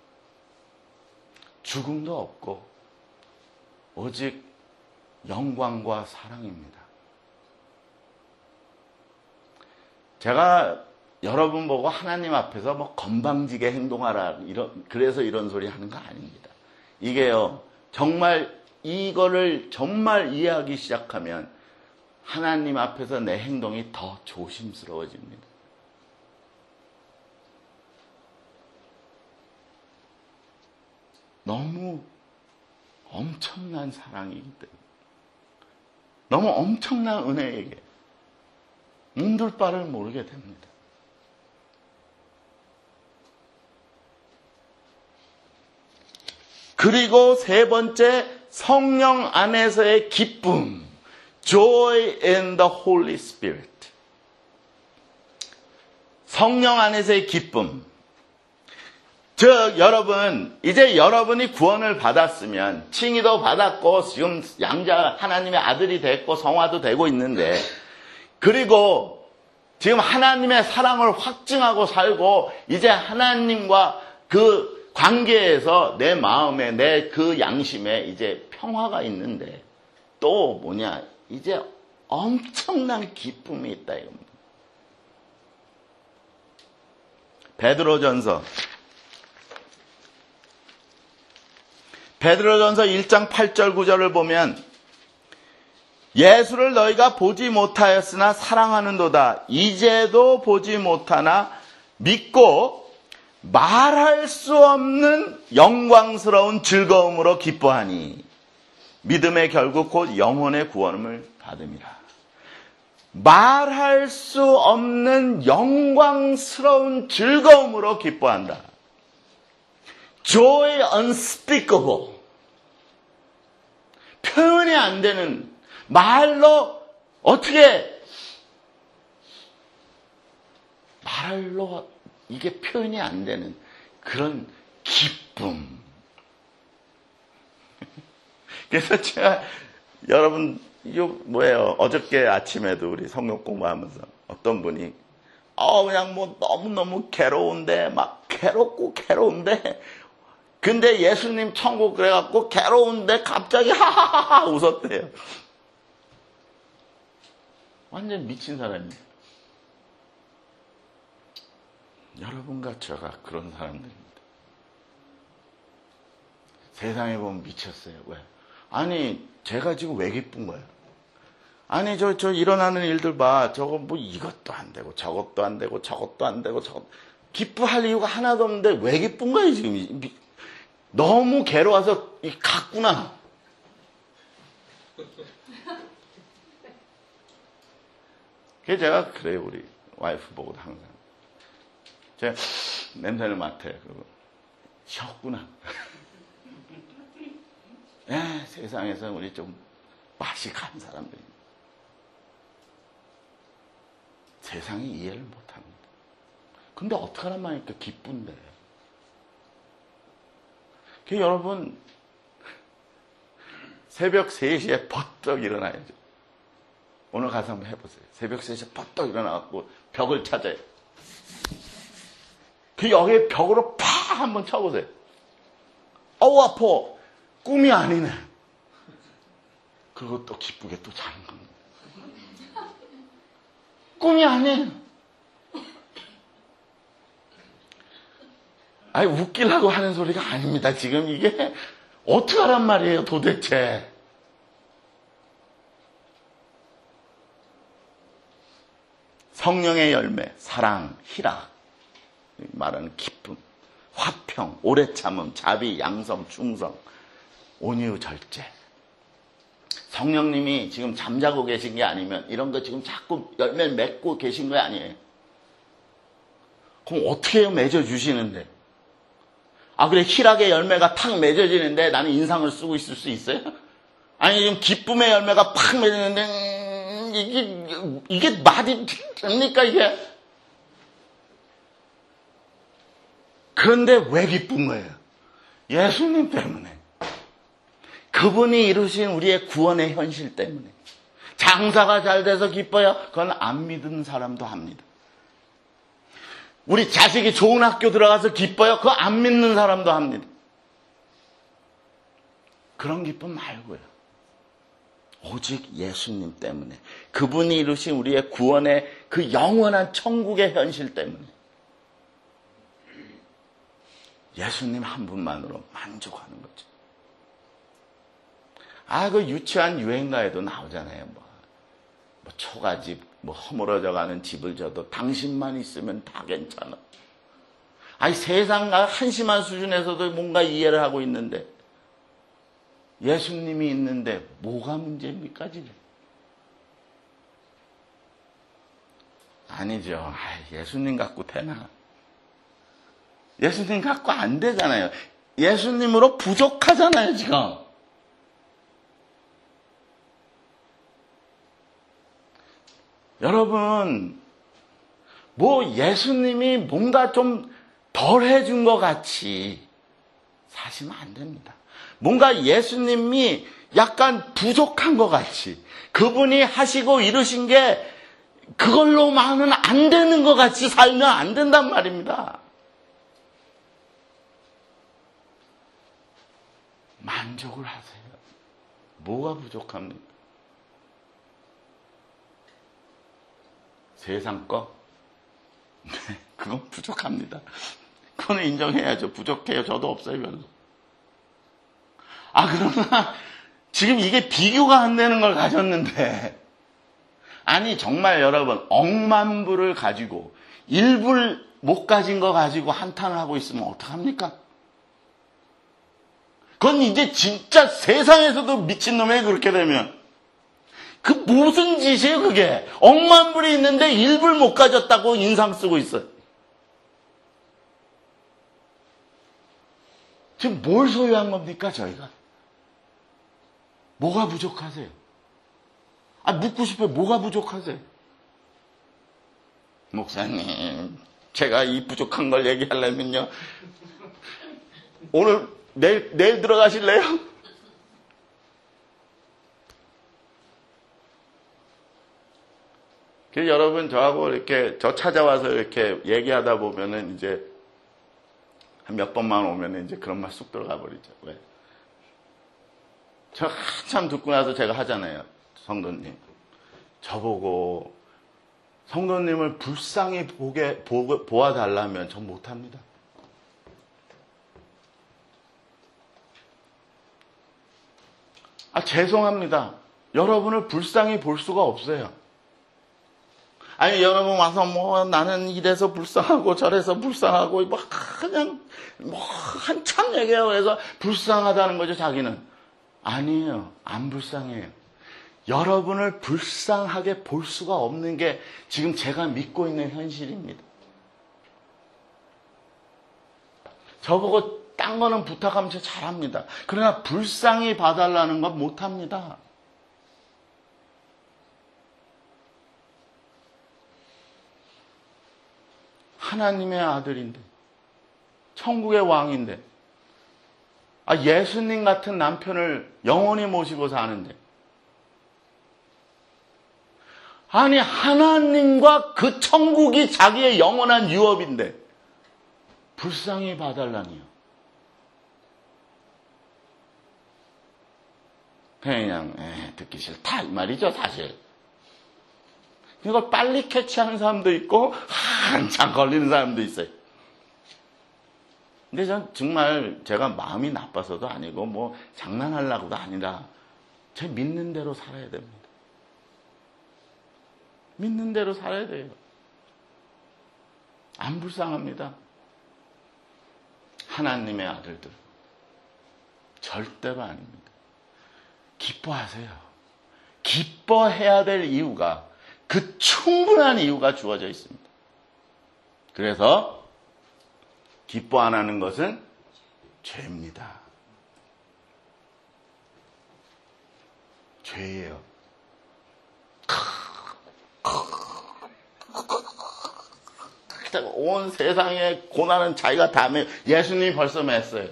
죽음도 없고 오직 영광과 사랑입니다. 제가 여러분 보고 하나님 앞에서 뭐 건방지게 행동하라 이런 그래서 이런 소리 하는 거 아닙니다. 이게요 정말 이거를 정말 이해하기 시작하면 하나님 앞에서 내 행동이 더 조심스러워집니다. 너무 엄청난 사랑이기 때문에 너무 엄청난 은혜에게 문둘 바를 모르게 됩니다. 그리고 세 번째, 성령 안에서의 기쁨. Joy in the Holy Spirit. 성령 안에서의 기쁨. 즉 여러분, 이제 여러분이 구원을 받았으면 칭의도 받았고 지금 양자 하나님의 아들이 됐고 성화도 되고 있는데 그리고 지금 하나님의 사랑을 확증하고 살고 이제 하나님과 그 관계에서 내 마음에 내 그 양심에 이제 평화가 있는데 또 뭐냐 이제 엄청난 기쁨이 있다 이겁니다. 베드로전서 베드로전서 일 장 팔 절 구 절을 보면 예수를 너희가 보지 못하였으나 사랑하는도다. 이제도 보지 못하나 믿고 말할 수 없는 영광스러운 즐거움으로 기뻐하니 믿음의 결국 곧 영혼의 구원을 받음이라. 말할 수 없는 영광스러운 즐거움으로 기뻐한다. Joy unspeakable. 표현이 안 되는 말로 어떻게 말로 이게 표현이 안 되는 그런 기쁨. 그래서 제가 여러분 이거 뭐예요? 어저께 아침에도 우리 성경 공부하면서 어떤 분이 어 그냥 뭐 너무너무 괴로운데 막 괴롭고 괴로운데 근데 예수님 천국 그래갖고 괴로운데 갑자기 하하하하 웃었대요. 완전 미친 사람이에요. 여러분과 제가 그런 사람들입니다. 세상에 보면 미쳤어요. 왜? 아니 제가 지금 왜 기쁜 거예요? 아니 저, 저 일어나는 일들 봐. 저거 뭐 이것도 안 되고 저것도 안 되고 저것도 안 되고 저것 기뻐할 이유가 하나도 없는데 왜 기쁜 거예요 지금? 너무 괴로워서 이 갔구나. 그래서 제가 그래요. 우리 와이프 보고도 항상. 제가 냄새를 맡아요. 그리고 쉬었구나. 예, 세상에서 우리 좀 맛이 간 사람들이 세상이 이해를 못합니다. 근데 어떡하란 말입니까? 기쁜데. 그 여러분 새벽 세 시에 버떡 일어나야죠. 오늘 가서 한번 해보세요. 새벽 세 시에 버떡 일어나갖고 벽을 찾아요. 그 여기에 벽으로 팍 한번 쳐보세요. 어우 아파. 꿈이 아니네. 그리고 또 기쁘게 또 자는 겁니다. 꿈이 아니에요. 아니 웃기려고 하는 소리가 아닙니다. 지금 이게 어떡하란 말이에요 도대체. 성령의 열매, 사랑, 희락, 말하는 기쁨, 화평, 오래 참음, 자비, 양성, 충성, 온유, 절제. 성령님이 지금 잠자고 계신 게 아니면 이런 거 지금 자꾸 열매를 맺고 계신 거 아니에요. 그럼 어떻게 해요? 맺어주시는데. 아 그래 희락의 열매가 탁 맺어지는데 나는 인상을 쓰고 있을 수 있어요? 아니 지금 기쁨의 열매가 팍 맺어지는데 음, 이게 이게 말이 됩니까 이게? 그런데 왜 기쁜 거예요? 예수님 때문에. 그분이 이루신 우리의 구원의 현실 때문에. 장사가 잘 돼서 기뻐요? 그건 안 믿은 사람도 합니다. 우리 자식이 좋은 학교 들어가서 기뻐요? 그거 안 믿는 사람도 합니다. 그런 기쁨 말고요. 오직 예수님 때문에. 그분이 이루신 우리의 구원의 그 영원한 천국의 현실 때문에. 예수님 한 분만으로 만족하는 거죠. 아, 그 유치한 유행가에도 나오잖아요. 뭐, 뭐 초가집, 뭐 허물어져 가는 집을 져도 당신만 있으면 다 괜찮아. 아니 세상 한심한 수준에서도 뭔가 이해를 하고 있는데 예수님이 있는데 뭐가 문제입니까 지금? 아니죠. 아, 예수님 갖고 되나? 예수님 갖고 안 되잖아요. 예수님으로 부족하잖아요 지금. 여러분, 뭐 예수님이 뭔가 좀 덜 해준 것 같이 사시면 안 됩니다. 뭔가 예수님이 약간 부족한 것 같이 그분이 하시고 이루신 게 그걸로만은 안 되는 것 같이 살면 안 된단 말입니다. 만족을 하세요. 뭐가 부족합니까? 세상 거? 네, 그건 부족합니다. 그거는 인정해야죠. 부족해요. 저도 없어요, 별로. 아, 그러나 지금 이게 비교가 안 되는 걸 가졌는데 아니 정말 여러분 억만 불을 가지고 일불 못 가진 거 가지고 한탄을 하고 있으면 어떡합니까? 그건 이제 진짜 세상에서도 미친놈이에요. 그렇게 되면. 그 무슨 짓이에요 그게? 억만 불이 있는데 일불 못 가졌다고 인상 쓰고 있어요. 지금 뭘 소유한 겁니까 저희가? 뭐가 부족하세요? 아 묻고 싶어요. 뭐가 부족하세요? 목사님 제가 이 부족한 걸 얘기하려면요 오늘 내일, 내일 들어가실래요? 그래서 여러분 저하고 이렇게 저 찾아와서 이렇게 얘기하다 보면은 이제 한 몇 번만 오면은 이제 그런 말 쑥 들어가 버리죠. 왜? 저 한참 듣고 나서 제가 하잖아요. 성도님. 저보고 성도님을 불쌍히 보게, 보, 보아달라면 전 못합니다. 아, 죄송합니다. 여러분을 불쌍히 볼 수가 없어요. 아니, 여러분 와서 뭐 나는 이래서 불쌍하고 저래서 불쌍하고 뭐 그냥 뭐 한참 얘기해요. 그래서 불쌍하다는 거죠, 자기는. 아니에요. 안 불쌍해요. 여러분을 불쌍하게 볼 수가 없는 게 지금 제가 믿고 있는 현실입니다. 저보고 딴 거는 부탁하면 제가 잘합니다. 그러나 불쌍히 봐달라는 건 못합니다. 하나님의 아들인데, 천국의 왕인데, 아, 예수님 같은 남편을 영원히 모시고 사는데, 아니, 하나님과 그 천국이 자기의 영원한 유업인데, 불쌍히 봐달라니요. 그냥, 에, 듣기 싫다, 이 말이죠, 사실. 이걸 빨리 캐치하는 사람도 있고, 한참 걸리는 사람도 있어요. 근데 전 정말 제가 마음이 나빠서도 아니고, 뭐, 장난하려고도 아니라, 제 믿는 대로 살아야 됩니다. 믿는 대로 살아야 돼요. 안 불쌍합니다. 하나님의 아들들. 절대로 아닙니다. 기뻐하세요. 기뻐해야 될 이유가, 그 충분한 이유가 주어져 있습니다. 그래서 기뻐 안 하는 것은 죄입니다. 죄예요. 온 세상의 고난은 자기가 다 매, 예수님이 벌써 맸어요.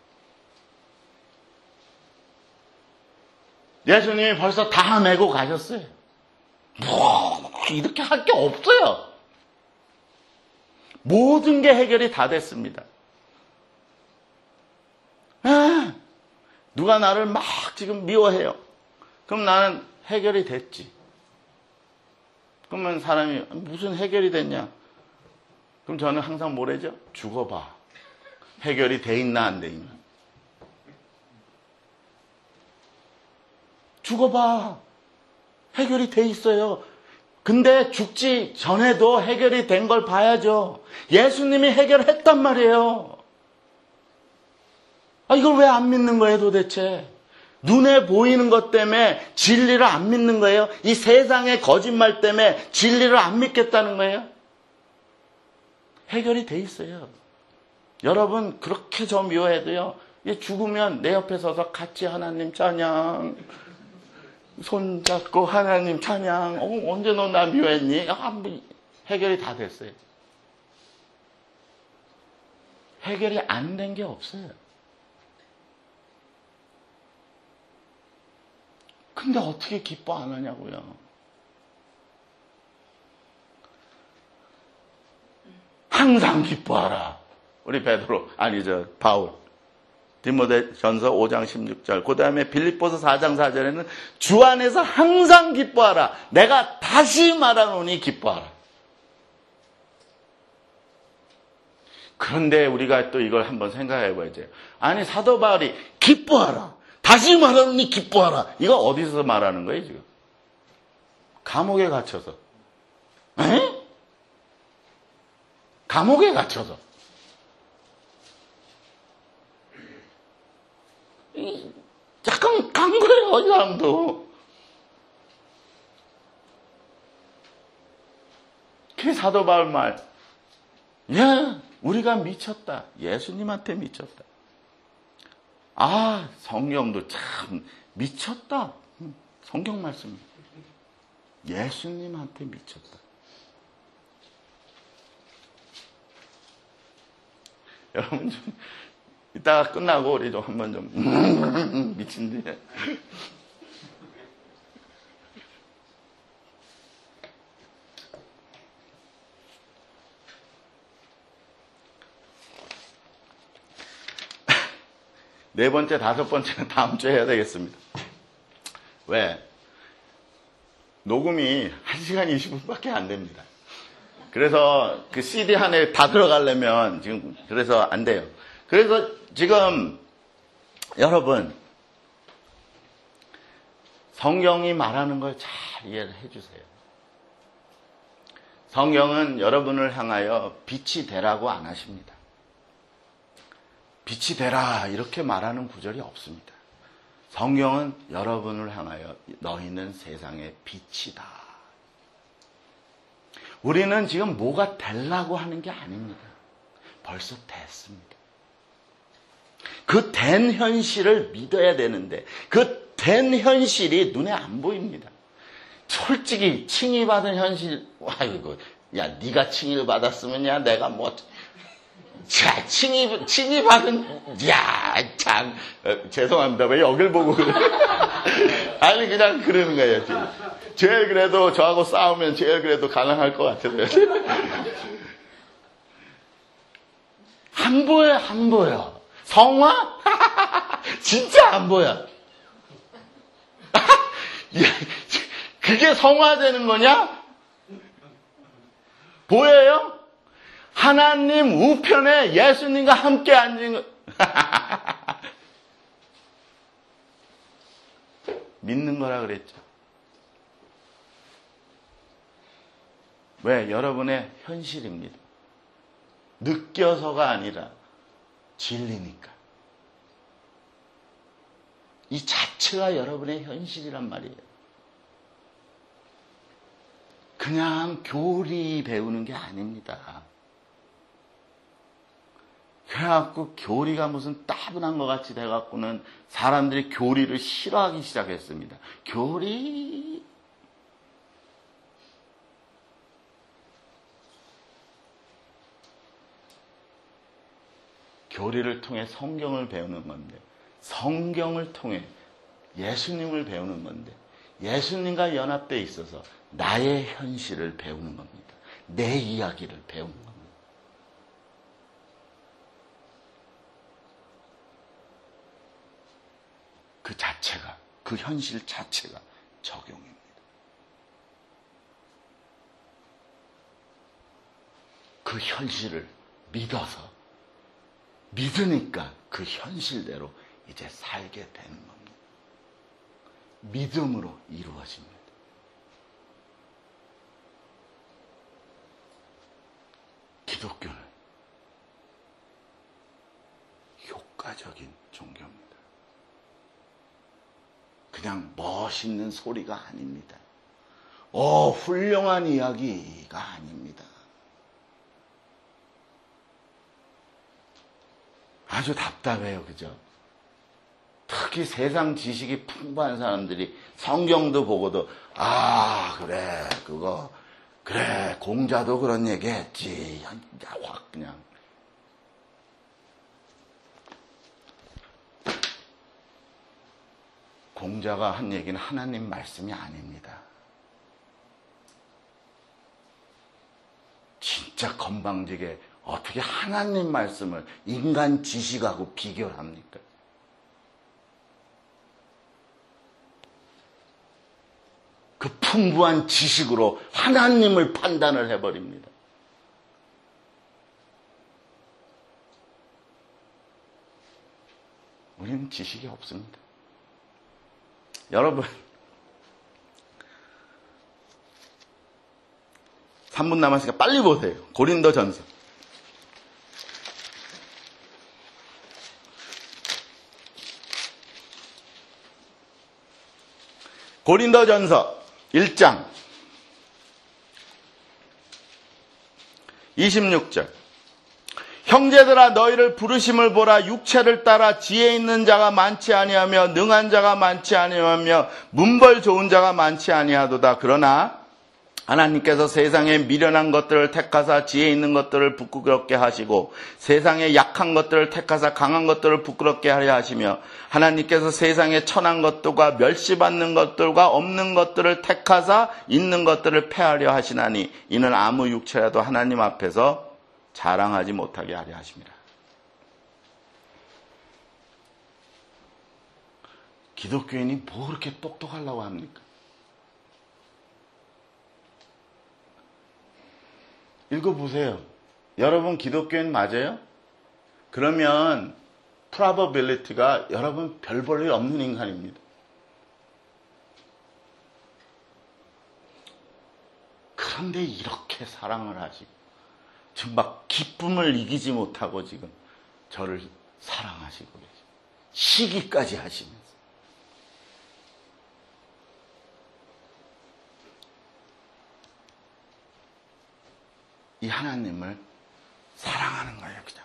예수님이 벌써 다 메고 가셨어요. 뭐, 이렇게 할 게 없어요. 모든 게 해결이 다 됐습니다. 아, 누가 나를 막 지금 미워해요. 그럼 나는 해결이 됐지. 그러면 사람이 무슨 해결이 됐냐? 그럼 저는 항상 뭐래죠? 죽어봐. 해결이 돼 있나 안 돼 있나? 죽어봐. 해결이 돼 있어요. 근데 죽지 전에도 해결이 된 걸 봐야죠. 예수님이 해결했단 말이에요. 아, 이걸 왜 안 믿는 거예요, 도대체? 눈에 보이는 것 때문에 진리를 안 믿는 거예요? 이 세상의 거짓말 때문에 진리를 안 믿겠다는 거예요? 해결이 돼 있어요. 여러분, 그렇게 저 미워해도요, 죽으면 내 옆에 서서 같이 하나님 찬양, 손잡고 하나님 찬양, 어, 언제 너 나 미워했니? 아, 뭐, 해결이 다 됐어요. 해결이 안 된 게 없어요. 근데 어떻게 기뻐 안 하냐고요. 항상 기뻐하라. 우리 베드로, 아니 저 바울. 디모데전서 오 장 십육 절. 그 다음에 빌립보서 사 장 사 절에는 주 안에서 항상 기뻐하라. 내가 다시 말하노니 기뻐하라. 그런데 우리가 또 이걸 한번 생각해 봐야죠. 아니 사도 바울이 기뻐하라. 다시 말하노니 기뻐하라. 이거 어디서 말하는 거예요 지금? 감옥에 갇혀서. 에? 감옥에 갇혀서. 약간 간 거예요, 이 사람도. 그게 사도 바울 말. 야, 우리가 미쳤다. 예수님한테 미쳤다. 아, 성경도 참 미쳤다. 성경 말씀. 예수님한테 미쳤다. 여러분 좀 이따가 끝나고 우리 좀 한번 좀 미친데. 네 번째, 다섯 번째는 다음 주에 해야 되겠습니다. 왜? 녹음이 한 시간 이십 분밖에 안 됩니다. 그래서 그 씨디 안에 다 들어가려면 지금 그래서 안 돼요. 그래서 지금 여러분 성경이 말하는 걸 잘 이해를 해주세요. 성경은 여러분을 향하여 빛이 되라고 안 하십니다. 빛이 되라 이렇게 말하는 구절이 없습니다. 성경은 여러분을 향하여 너희는 세상의 빛이다. 우리는 지금 뭐가 되려고 하는 게 아닙니다. 벌써 됐습니다. 그 된 현실을 믿어야 되는데 그 된 현실이 눈에 안 보입니다. 솔직히 칭의 받은 현실, 아이고, 야, 네가 칭의를 받았으면 야, 내가 뭐, 자, 칭의, 칭의 받은, 야, 참, 어, 죄송합니다. 왜 여길 보고 그래? 아니, 그냥 그러는 거예요, 지금. 제일 그래도 저하고 싸우면 제일 그래도 가능할 것 같아요. 안 보여, 안 보여. 성화? 진짜 안 보여. 그게 성화되는 거냐? 보여요? 하나님 우편에 예수님과 함께 앉은 거. 믿는 거라 그랬죠. 왜? 여러분의 현실입니다. 느껴서가 아니라 진리니까. 이 자체가 여러분의 현실이란 말이에요. 그냥 교리 배우는 게 아닙니다. 그래갖고 교리가 무슨 따분한 것 같이 돼갖고는 사람들이 교리를 싫어하기 시작했습니다. 교리. 교리를 통해 성경을 배우는 건데, 성경을 통해 예수님을 배우는 건데, 예수님과 연합되어 있어서 나의 현실을 배우는 겁니다. 내 이야기를 배우는 겁니다. 그 자체가, 그 현실 자체가 적용입니다. 그 현실을 믿어서, 믿으니까 그 현실대로 이제 살게 되는 겁니다. 믿음으로 이루어집니다. 기독교는 효과적인 종교입니다. 그냥 멋있는 소리가 아닙니다. 어, 훌륭한 이야기가 아닙니다. 아주 답답해요. 그죠? 특히 세상 지식이 풍부한 사람들이 성경도 보고도 아 그래 그거 그래 공자도 그런 얘기 했지. 확 그냥 공자가 한 얘기는 하나님 말씀이 아닙니다. 진짜 건방지게 어떻게 하나님 말씀을 인간 지식하고 비교를 합니까? 그 풍부한 지식으로 하나님을 판단을 해버립니다. 우리는 지식이 없습니다. 여러분, 삼 분 남았으니까 빨리 보세요. 고린도전서. 고린도전서 일 장 이십육 절. 형제들아 너희를 부르심을 보라. 육체를 따라 지혜 있는 자가 많지 아니하며 능한 자가 많지 아니하며 문벌 좋은 자가 많지 아니하도다. 그러나 하나님께서 세상에 미련한 것들을 택하사 지혜 있는 것들을 부끄럽게 하시고 세상에 약한 것들을 택하사 강한 것들을 부끄럽게 하려 하시며 하나님께서 세상에 천한 것들과 멸시받는 것들과 없는 것들을 택하사 있는 것들을 패하려 하시나니 이는 아무 육체라도 하나님 앞에서 자랑하지 못하게 하려 하십니다. 기독교인이 뭐 그렇게 똑똑하려고 합니까? 읽어보세요. 여러분 기독교인 맞아요? 그러면 probability가 여러분 별 볼 일 없는 인간입니다. 그런데 이렇게 사랑을 하시고 지금 막 기쁨을 이기지 못하고 지금 저를 사랑하시고 계시고 시기까지 하시면서 이 하나님을 사랑하는 거예요. 그냥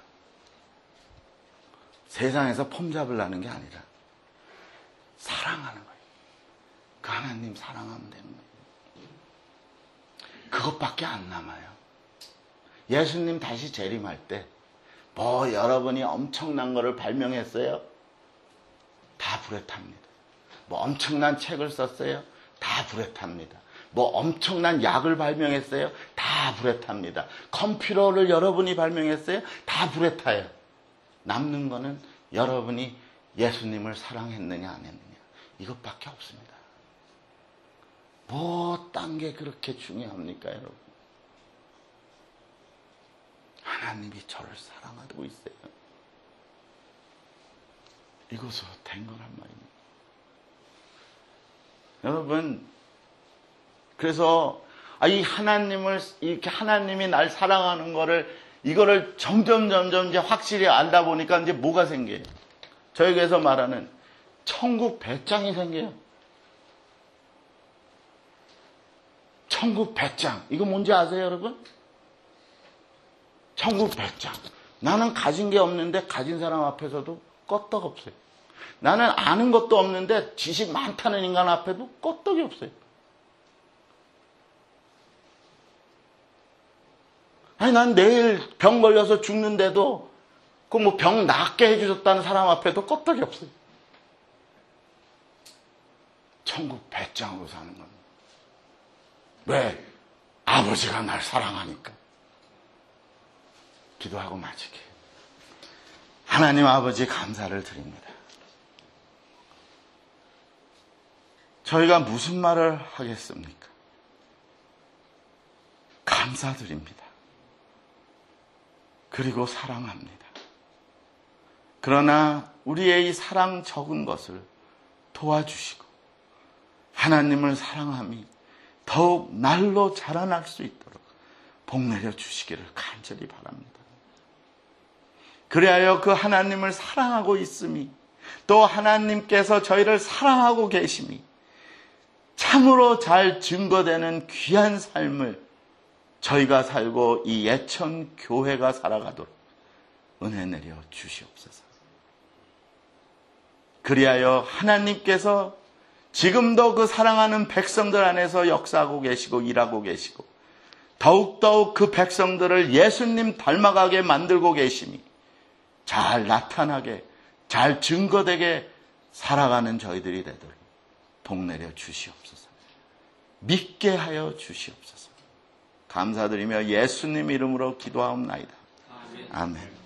세상에서 폼 잡으려는 게 아니라 사랑하는 거예요. 그 하나님 사랑하면 되는 거예요. 그것밖에 안 남아요. 예수님 다시 재림할 때 뭐 여러분이 엄청난 거를 발명했어요? 다 불에 탑니다. 뭐 엄청난 책을 썼어요? 다 불에 탑니다. 뭐 엄청난 약을 발명했어요? 다 불에 탑니다. 컴퓨터를 여러분이 발명했어요? 다 불에 타요. 남는 거는 여러분이 예수님을 사랑했느냐 안 했느냐 이것밖에 없습니다. 뭐 딴 게 그렇게 중요합니까 여러분? 하나님이 저를 사랑하고 있어요. 이것으로 된 거란 말입니다. 여러분, 그래서 이 하나님을 이렇게 하나님이 날 사랑하는 거를 이거를 점점 점점 이제 확실히 알다 보니까 이제 뭐가 생겨요? 저에게서 말하는 천국 배짱이 생겨요. 천국 배짱. 이거 뭔지 아세요, 여러분? 천국 배짱. 나는 가진 게 없는데 가진 사람 앞에서도 껐떡 없어요. 나는 아는 것도 없는데 지식 많다는 인간 앞에도 껐떡이 없어요. 아니, 난 내일 병 걸려서 죽는데도 그 뭐 병 낫게 해주셨다는 사람 앞에도 껐떡이 없어요. 천국 배짱으로 사는 겁니다. 왜? 아버지가 날 사랑하니까. 기도하고 마치게. 하나님 아버지 감사를 드립니다. 저희가 무슨 말을 하겠습니까? 감사드립니다. 그리고 사랑합니다. 그러나 우리의 이 사랑 적은 것을 도와주시고 하나님을 사랑함이 더욱 날로 자라날 수 있도록 복 내려 주시기를 간절히 바랍니다. 그리하여 그 하나님을 사랑하고 있음이 또 하나님께서 저희를 사랑하고 계심이 참으로 잘 증거되는 귀한 삶을 저희가 살고 이 예천 교회가 살아가도록 은혜 내려 주시옵소서. 그리하여 하나님께서 지금도 그 사랑하는 백성들 안에서 역사하고 계시고 일하고 계시고 더욱더욱 그 백성들을 예수님 닮아가게 만들고 계심이 잘 나타나게 잘 증거되게 살아가는 저희들이 되도록 복 내려 주시옵소서. 믿게 하여 주시옵소서. 감사드리며 예수님 이름으로 기도하옵나이다. 아멘. 아멘.